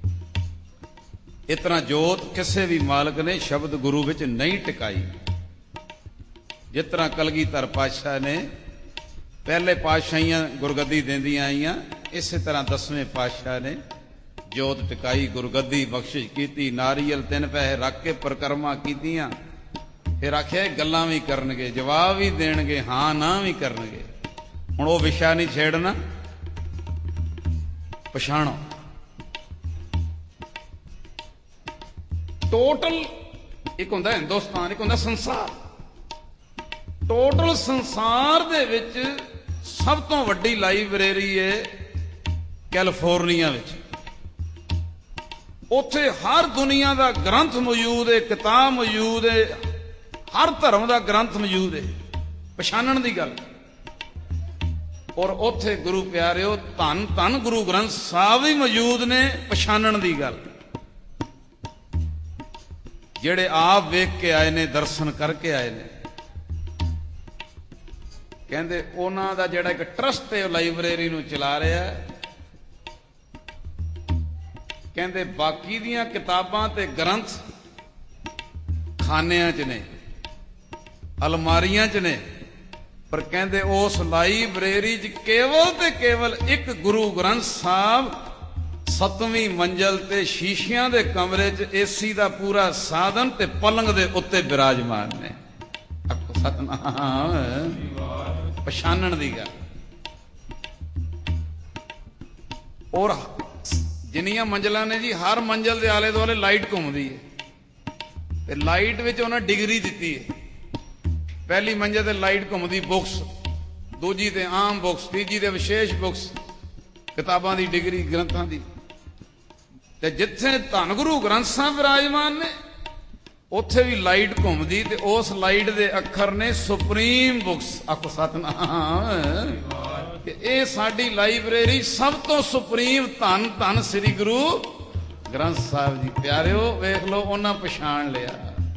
ਇਸ ਤਰ੍ਹਾਂ ਜੋਤ ਕਿਸੇ ਵੀ ਮਾਲਕ ਨੇ ਸ਼ਬਦ ਗੁਰੂ ਵਿੱਚ ਨਹੀਂ ਟਿਕਾਈ। ਜਿਸ ਤਰ੍ਹਾਂ ਕਲਗੀਧਰ ਪਾਤਸ਼ਾਹ ਨੇ ਪਹਿਲੇ ਪਾਤਸ਼ਾਹੀਆਂ ਗੁਰਗੱਦੀ ਦਿੰਦੀਆਂ ਆਈਆਂ, ਇਸੇ ਤਰ੍ਹਾਂ 10ਵੇਂ ਪਾਤਸ਼ਾਹ ਨੇ ਜੋਤ ਟਿਕਾਈ, ਗੁਰਗੱਦੀ ਬਖਸ਼ਿਸ਼ ਕੀਤੀ, ਨਾਰੀਅਲ 3 ਪੈਸੇ ਰੱਖ ਕੇ ਪਰਿਕਰਮਾ ਕੀਤੀਆਂ। ਫਿਰ ਆਖਿਆ ਗੱਲਾਂ ਵੀ ਕਰਨਗੇ, ਜਵਾਬ ਵੀ ਦੇਣਗੇ, ਹਾਂ ਨਾ ਵੀ ਕਰਨਗੇ। ਹੁਣ ਉਹ ਵਿਸ਼ਾ ਨਹੀਂ ਛੇੜਨਾ। ਪਛਾਣੋ, ਟੋਟਲ ਇੱਕ ਹੁੰਦਾ ਹਿੰਦੁਸਤਾਨ, ਇੱਕ ਹੁੰਦਾ ਸੰਸਾਰ। ਟੋਟਲ ਸੰਸਾਰ ਦੇ ਵਿੱਚ ਸਭ ਤੋਂ ਵੱਡੀ ਲਾਇਬ੍ਰੇਰੀ ਹੈ ਕੈਲੀਫੋਰਨੀਆ ਵਿੱਚ। ਉੱਥੇ ਹਰ ਦੁਨੀਆ ਦਾ ਗ੍ਰੰਥ ਮੌਜੂਦ ਹੈ, ਕਿਤਾਬ ਮੌਜੂਦ ਹੈ, ਹਰ ਧਰਮ ਦਾ ਗ੍ਰੰਥ ਮੌਜੂਦ ਹੈ। ਪਛਾਣਨ ਦੀ ਗੱਲ। ਔਰ ਉੱਥੇ ਗੁਰੂ ਪਿਆਰਿਓ ਧੰਨ ਧੰਨ ਗੁਰੂ ਗ੍ਰੰਥ ਸਾਹਿਬ ਵੀ ਮੌਜੂਦ ਨੇ। ਪਛਾਣਨ ਦੀ ਗੱਲ। ਜਿਹੜੇ ਆਪ ਵੇਖ ਕੇ ਆਏ ਨੇ, ਦਰਸ਼ਨ ਕਰਕੇ ਆਏ ਨੇ, ਕਹਿੰਦੇ ਉਹਨਾਂ ਦਾ ਜਿਹੜਾ ਇੱਕ ਟਰਸਟ ਹੈ ਉਹ ਲਾਇਬ੍ਰੇਰੀ ਨੂੰ ਚਲਾ ਰਿਹਾ ਹੈ। ਕਹਿੰਦੇ ਬਾਕੀ ਦੀਆਂ ਕਿਤਾਬਾਂ ਤੇ ਗ੍ਰੰਥ ਖਾਨਿਆਂ 'ਚ ਨੇ, ਅਲਮਾਰੀਆਂ 'ਚ ਨੇ, ਪਰ ਕਹਿੰਦੇ ਉਸ ਲਾਇਬ੍ਰੇਰੀ 'ਚ ਕੇਵਲ ਤੇ ਕੇਵਲ ਇੱਕ ਗੁਰੂ ਗ੍ਰੰਥ ਸਾਹਿਬ 7ਵੀਂ ਮੰਜ਼ਲ ਤੇ ਸ਼ੀਸ਼ਿਆਂ ਦੇ ਕਮਰੇ 'ਚ ਏਸੀ ਦਾ ਪੂਰਾ ਸਾਧਨ ਤੇ ਪਲੰਗ ਦੇ ਉੱਤੇ ਬਿਰਾਜਮਾਨ ਨੇ। ਸਤਨਾਮ। ਪਛਾਣਨ ਦੀ ਗੱਲ। ਔਰ ਜਿੰਨੀਆਂ ਮੰਜ਼ਲਾਂ ਨੇ ਜੀ, ਹਰ ਮੰਜ਼ਲ ਦੇ ਆਲੇ ਦੁਆਲੇ ਲਾਈਟ ਘੁੰਮਦੀ ਹੈ, ਤੇ ਲਾਈਟ ਵਿੱਚ ਉਹਨਾਂ ਡਿਗਰੀ ਦਿੱਤੀ ਹੈ। ਪਹਿਲੀ ਮੰਜ਼ਲ ਤੇ ਲਾਈਟ ਘੁੰਮਦੀ ਬੁੱਕਸ, ਦੂਜੀ ਤੇ ਆਮ ਬੁੱਕਸ, ਤੀਜੀ ਤੇ ਵਿਸ਼ੇਸ਼ ਬੁੱਕਸ, ਕਿਤਾਬਾਂ ਦੀ ਡਿਗਰੀ ਗ੍ਰੰਥਾਂ ਦੀ। ਤੇ ਜਿੱਥੇ ਧੰਨ ਗੁਰੂ ਗ੍ਰੰਥ ਸਾਹਿਬ ਵਿਰਾਜਮਾਨ ਨੇ ਉੱਥੇ ਵੀ ਲਾਈਟ ਘੁੰਮਦੀ, ਤੇ ਉਸ ਲਾਈਟ ਦੇ ਅੱਖਰ ਨੇ ਸੁਪਰੀਮ ਬੁੱਕਸ। ਆਖੋ ਸਤਨਾਮ। ਕਿ ਇਹ ਸਾਡੀ ਲਾਇਬ੍ਰੇਰੀ ਸਭ ਤੋਂ ਸੁਪਰੀਮ ਧੰਨ ਧੰਨ ਸ੍ਰੀ ਗੁਰੂ ਗ੍ਰੰਥ ਸਾਹਿਬ ਜੀ ਪਿਆਰਿਓ ਵੇਖ ਲਓ, ਉਹਨਾਂ ਪਛਾਣ ਲਿਆ।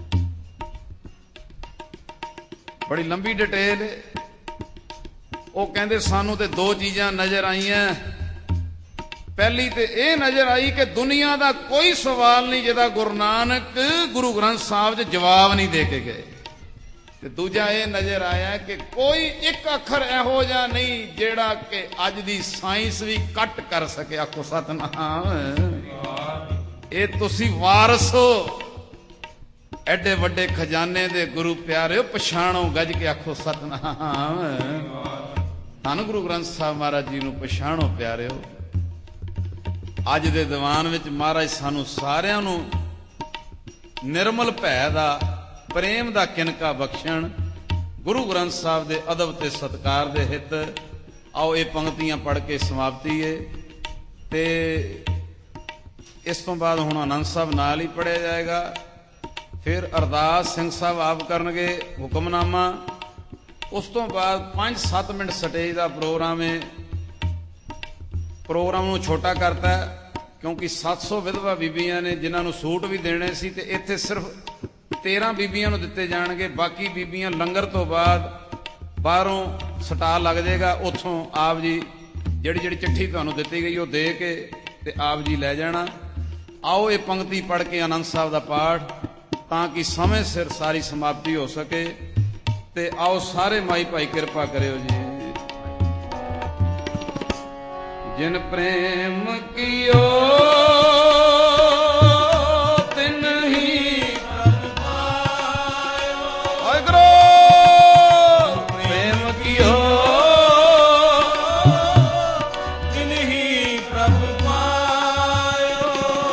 ਬੜੀ ਲੰਬੀ ਡਿਟੇਲ। ਉਹ ਕਹਿੰਦੇ ਸਾਨੂੰ ਤੇ ਦੋ ਚੀਜ਼ਾਂ ਨਜ਼ਰ ਆਈਆਂ। ਪਹਿਲੀ ਤੇ ਇਹ ਨਜ਼ਰ ਆਈ ਕਿ ਦੁਨੀਆ ਦਾ ਕੋਈ ਸਵਾਲ ਨਹੀਂ ਜਿਹਦਾ ਗੁਰੂ ਨਾਨਕ ਗੁਰੂ ਗ੍ਰੰਥ ਸਾਹਿਬ 'ਚ ਜਵਾਬ ਨਹੀਂ ਦੇ ਕੇ ਗਏ। ਤੇ ਦੂਜਾ ਇਹ ਨਜ਼ਰ ਆਇਆ ਕਿ ਕੋਈ ਇੱਕ ਅੱਖਰ ਇਹੋ ਜਿਹਾ ਨਹੀਂ ਜਿਹੜਾ ਕਿ ਅੱਜ ਦੀ ਸਾਇੰਸ ਵੀ ਕੱਟ ਕਰ ਸਕੇ। ਆਖੋ ਸਤਿਨਾਮ। ਇਹ ਤੁਸੀਂ ਵਾਰਸ ਹੋ ਐਡੇ ਵੱਡੇ ਖਜ਼ਾਨੇ ਦੇ। ਗੁਰੂ ਪਿਆਰਿਓ ਪਛਾਣੋ ਗੱਜ ਕੇ ਆਖੋ ਸਤਿਨਾਮ। ਧੰਨ ਗੁਰੂ ਗ੍ਰੰਥ ਸਾਹਿਬ ਮਹਾਰਾਜ ਜੀ ਨੂੰ ਪਛਾਣੋ ਪਿਆਰਿਓ। ਅੱਜ ਦੇ ਦੀਵਾਨ ਵਿੱਚ ਮਹਾਰਾਜ ਸਾਨੂੰ ਸਾਰਿਆਂ ਨੂੰ ਨਿਰਮਲ ਭੈ ਦਾ, ਪ੍ਰੇਮ ਦਾ ਕਿਨਕਾ ਬਖਸ਼ਣ। ਗੁਰੂ ਗ੍ਰੰਥ ਸਾਹਿਬ ਦੇ ਅਦਬ ਤੇ ਸਤਿਕਾਰ ਦੇ ਹਿੱਤ ਆਓ ਇਹ ਪੰਕਤੀਆਂ ਪੜ੍ਹ ਕੇ ਸਮਾਪਤੀ ਏ। ਤੇ ਇਸ ਤੋਂ ਬਾਅਦ ਹੁਣ ਆਨੰਦ ਸਾਹਿਬ ਨਾਲ ਹੀ ਪੜ੍ਹਿਆ ਜਾਏਗਾ। ਫਿਰ ਅਰਦਾਸ ਸਿੰਘ ਸਾਹਿਬ ਆਪ ਕਰਨਗੇ ਹੁਕਮਨਾਮਾ। ਉਸ ਤੋਂ ਬਾਅਦ 5-7 ਮਿੰਟ ਸਟੇਜ ਦਾ ਪ੍ਰੋਗਰਾਮ ਹੈ। ਪ੍ਰੋਗਰਾਮ ਨੂੰ ਛੋਟਾ ਕਰਤਾ ਕਿਉਂਕਿ 700 ਵਿਧਵਾ ਬੀਬੀਆਂ ਨੇ ਜਿਨ੍ਹਾਂ ਨੂੰ ਸੂਟ ਵੀ ਦੇਣੇ ਸੀ, ਤੇ ਇੱਥੇ ਸਿਰਫ 13 ਬੀਬੀਆਂ ਨੂੰ ਦਿੱਤੇ ਜਾਣਗੇ। ਬਾਕੀ ਬੀਬੀਆਂ ਲੰਗਰ ਤੋਂ ਬਾਅਦ ਬਾਹਰੋਂ ਸਟਾਲ ਲੱਗ ਜਾਏਗਾ, ਉੱਥੋਂ ਆਪ ਜੀ ਜਿਹੜੀ ਜਿਹੜੀ ਚਿੱਠੀ ਤੁਹਾਨੂੰ ਦਿੱਤੀ ਗਈ ਉਹ ਦੇ ਕੇ ਤੇ ਆਪ ਜੀ ਲੈ ਜਾਣਾ। ਆਓ ਇਹ ਪੰਕਤੀ ਪੜ੍ਹ ਕੇ ਆਨੰਦ ਸਾਹਿਬ ਦਾ ਪਾਠ, ਤਾਂ ਕਿ ਸਮੇਂ ਸਿਰ ਸਾਰੀ ਸਮਾਪਤੀ ਹੋ ਸਕੇ। ਤੇ ਆਓ ਸਾਰੇ ਮਾਈ ਭਾਈ ਕਿਰਪਾ ਕਰਿਓ ਜੀ। ਜਿਨ ਪ੍ਰੇਮ ਕੀਓ ਤਿਨ ਹੀ ਪ੍ਰਭ ਪਾਇਓ। ਵਾਹਿਗੁਰੂ ਪ੍ਰੇਮ ਕੀਓ ਤਿਨ ਹੀ ਪ੍ਰਭ ਪਾਇਓ।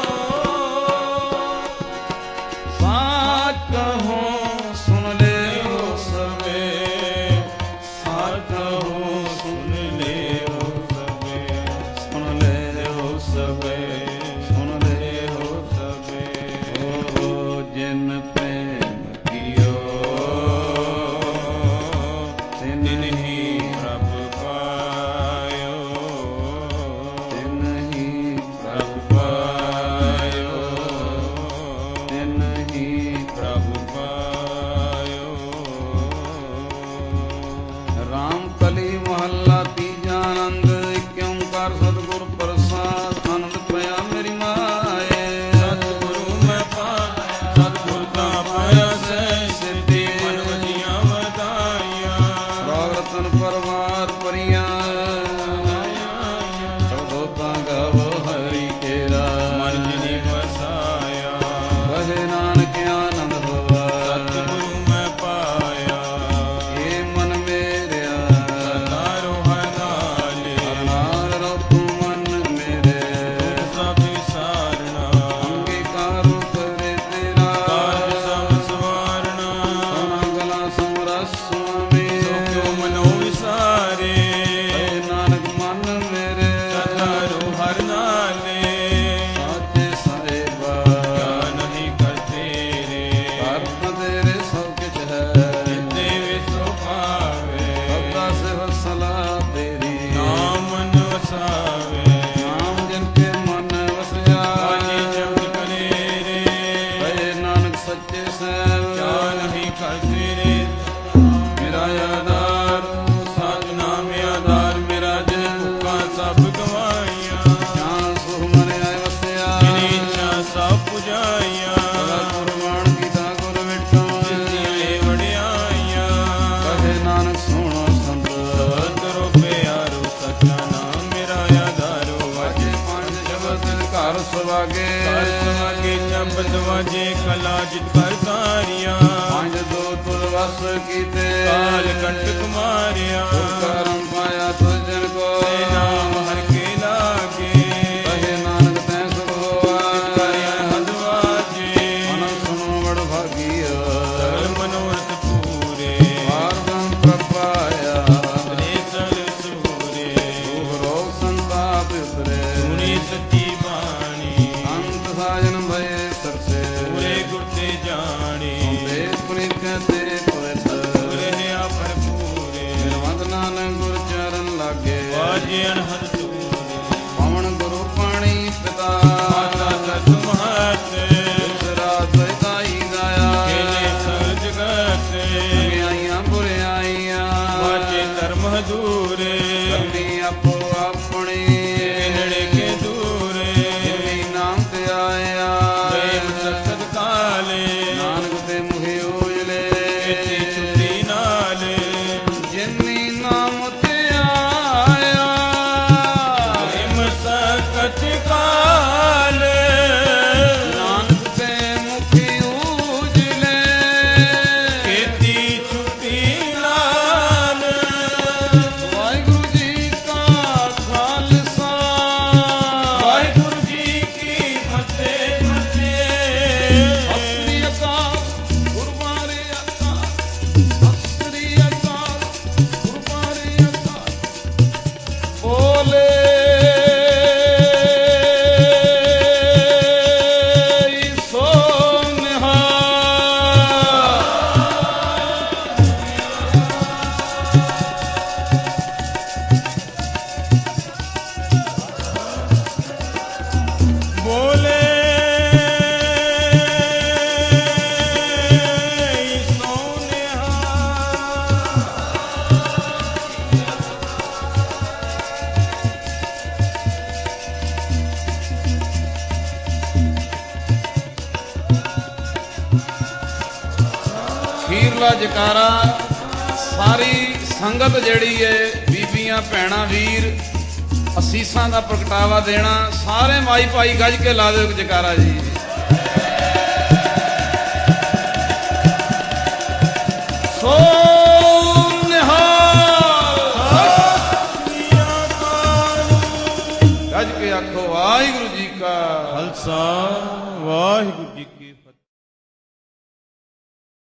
ਸਾਚ ਕਹੋ ਸੁਣ ਲਿਓ ਸਵੇ ਸਾਚ ਕਹੋ ਸੁਣ ਲਿਓ ਸਵੇ ਸੁਣ ਲਿਓ ਸਵੇ ਸੁਣ ਲਿਓ ਸਵੇ। ਓ ਜਿਨ ਪ੍ਰੇਮ ਕੀਓ ਤਿਨ ਤਿਨ ਹੀ ਪ੍ਰਭ ਪਾਇਓ। ਤਿਨ ਹੀ ਪ੍ਰਭ ਪਾਇਓ। ਤਿਨ ਹੀ ਪ੍ਰਭ ਪਾਇਓ। ਰਾਮ ਕਲੀ ਮਹੱਲਾ ਤੀਜਾ। ਆਨੰਦ ਇੱਕ ਓੰਕਾਰ ਸਤਿਗੁਰ ਪ੍ਰਸਾਦ। ਆਨੰਦ ਪਿਆ ਮੇਰੀ ਮਾਏ। ਸਤਿਗੁਰੂ ਮੈਂ ਪਾਇਆ ਸਤਿਗੁਰ ਦਾ ਪਾਇਆ ਸਹਿ ਸਿੱਧੀ ਮਨ ਵਧੀਆਂ ਵਧਾਈਆਂ। ਰਾਗ ਰਤਨ ਪਰਵਾਰ ਪਰੀਆਂ ਸਬਦੋ ਤਾਂ ਗਾਵੋ ਹਰੀ ਕੇਰਾ। ਮਨ ਜਿਨੀ ਵਸਾਇਆ ਕਹੇ ਨਾਨਕ ਆਨੰਦ ਹੋਆ। ਸਤਿਗੁਰੂ ਮੈਂ ਪਾਇਆ ਏ ਮਨ ਮੇਰਿਆ ਤਾਰੋ ਹੈ ਨਾਲੇ। ਨਾਲ ਰੋ ਤੂੰ ਮਨ ਮੇਰੇ। ਸਭ ਵਿਸਾਰਨਾ ਅੰਗੀਕਾਰੋ ਕਰੇ ਤੇਰਾ। ਕਾਰਜ ਸਭ ਸਵਾਰਨਾ। ਸੋਨਾ ਗਲਾ ਸਮਰਸ ਸੁਆਮੀ। ਸੋ ਕਿਉ ਮਨੋ ਵਿਸਾਰੇ। ਕਹੇ ਨਾਨਕ ਮਨ ਮੇਰੇ। ਤਾਰੋ ਹਰ ਨਾਲੇ। ਸਾਚੇ ਸਾਹਿਬਾ ਕਿਆ ਨਹੀਂ ਕਰ ਤੇਰੇ। ਕਰਤ ਤੇਰੇ ਸਭ ਕਿਛ ਹੈ। ਜਿਤੇ ਵਿਸੋ ਪਾਵੇ ਸਦਾ ਸਿਫਤ ਸਲਾਹ ਤੇਰੀ। ਨਾਮ ਮਨ ਵਸਾਵੇ। ਨਾਮ ਜਿਨ ਕੇ ਮਨ ਵਸਿਆ। ਕਾਜੀ ਜਪਤ ਕਰੇ ਕਹੇ ਨਾਨਕ ਸੱਚੇ ਸਾਹਿਬ ਕਿਆ ਨਹੀਂ ਕਰ ਤੇਰੇ। ਮੇਰਾ ਆਧਾਰ ਸਤਿ ਨਾਮ ਆਧਾਰ ਮੇਰਾ ਜਿਨ ਭੁੱਖਾਂ ਸਭ ਗਵਾਈਆਂ। ਸ਼ਾਨ ਸੁਖ ਮਨ ਆਇ ਵਸਿਆ। ਜਿਨੀ ਇੱਛਾ ਸਭ ਪੁਜਾਈਆਂ। ਸਦਾ ਕੁਰਬਾਨ ਕੀਤਾ ਗੁਰ ਵਿਟੋ। ਜਿਤਨੀਆਂ ਇਹ ਵਡਿਆਈਆਂ। ਕਹੇ ਨਾਨਕ ਸੁਣੋ ਸੰਤ। ਸਤਿਗੁਰੂ ਪਿਆਰੋ ਸੱਚਾ ਨਾਮ ਮੇਰਾ ਆਧਾਰੋ। ਵਾਜੇ ਪੰਜ ਸ਼ਬਦ ਘਰ ਸੁਭਾਗੇ। ਕਰ ਸਮਾਗੇ ਸ਼ਬਦ ਵਾਜੇ ਕਲਾ ਜਿਤ ਕਰ ਤਾਰੀਆਂ। ਪੰਜ ਦੋ ਤੁਰ ਵਸ ਕੀਤੇ। ਕਾਲ ਕੰਟਕ ਮਾਰਿਆ। ਕਰਮ ਪਾਇਆ ਤੁਝ ਜਨ ਕੋ। ਤੇ ਨਾਮ ਹਰ ਕੇ ਲਾਗੇ। ਕਹੇ ਨਾਨਕ ਤੈ ਸੁਖ ਹੋਆ। ਕਰਿਆ ਹਦ ਵਾਜੇ। ਮਨ ਸੁਣੋ ਬੜ ਭਾਗੀਆ। ਸਗਲ ਮਨੋਰਥ ਪੂਰੇ। ਵਾਰਦਮ ਪ੍ਰਪਾਇਆ। ਰੇ ਸਗਲ ਸੂਰੇ। ਦੁਖ ਰੋਗ ਸੰਤਾਪ ਉਤਰੇ। ਸੁਣੀ ਸੱਚੀ ਬਾਣੀ। ਅੰਤ ਸਾਜਨ ਭਏ ਸਰਸੇ। ਪੂਰੇ ਗੁਰ ਤੇ ਜਾਣੀ। ਤੇ ਪੁਨੀਤ ਤੇ ਪਵਿੱਤ। ਰਹਿਆ ਭਰਪੂਰੇ। ਨਿਰਵੰਦ ਨਾਨਕ ਗੁਰ ਚਰਨ ਲਾਗੇ। ਵਾਜੇ ਅਨਹਦ ਤੂਰੇ। ਪਵਨ ਗੁਰੂ ਪਾਣੀ ਪਿਤਾ। ਮਾਤਾ ਸਤਿ ਅਖੀਰਲਾ ਜਕਾਰਾ ਸਾਰੀ ਸੰਗਤ ਜਿਹੜੀ ਏ, ਬੀਬੀਆਂ ਭੈਣਾਂ ਵੀਰ, ਅਸੀਸਾਂ ਦਾ ਪ੍ਰਗਟਾਵਾ ਦੇਣਾ। ਸਾਰੇ ਮਾਈ ਭਾਈ ਗੱਜ ਕੇ ਲਾ ਦਿਓ ਇੱਕ ਜਕਾਰਾ ਜੀ। ਸੋ ਗੱਜ ਕੇ ਆਖੋ ਵਾਹਿਗੁਰੂ ਜੀ ਕਾ ਖਾਲਸਾ ਵਾਹਿਗੁਰੂ ਜੀ ਕੀ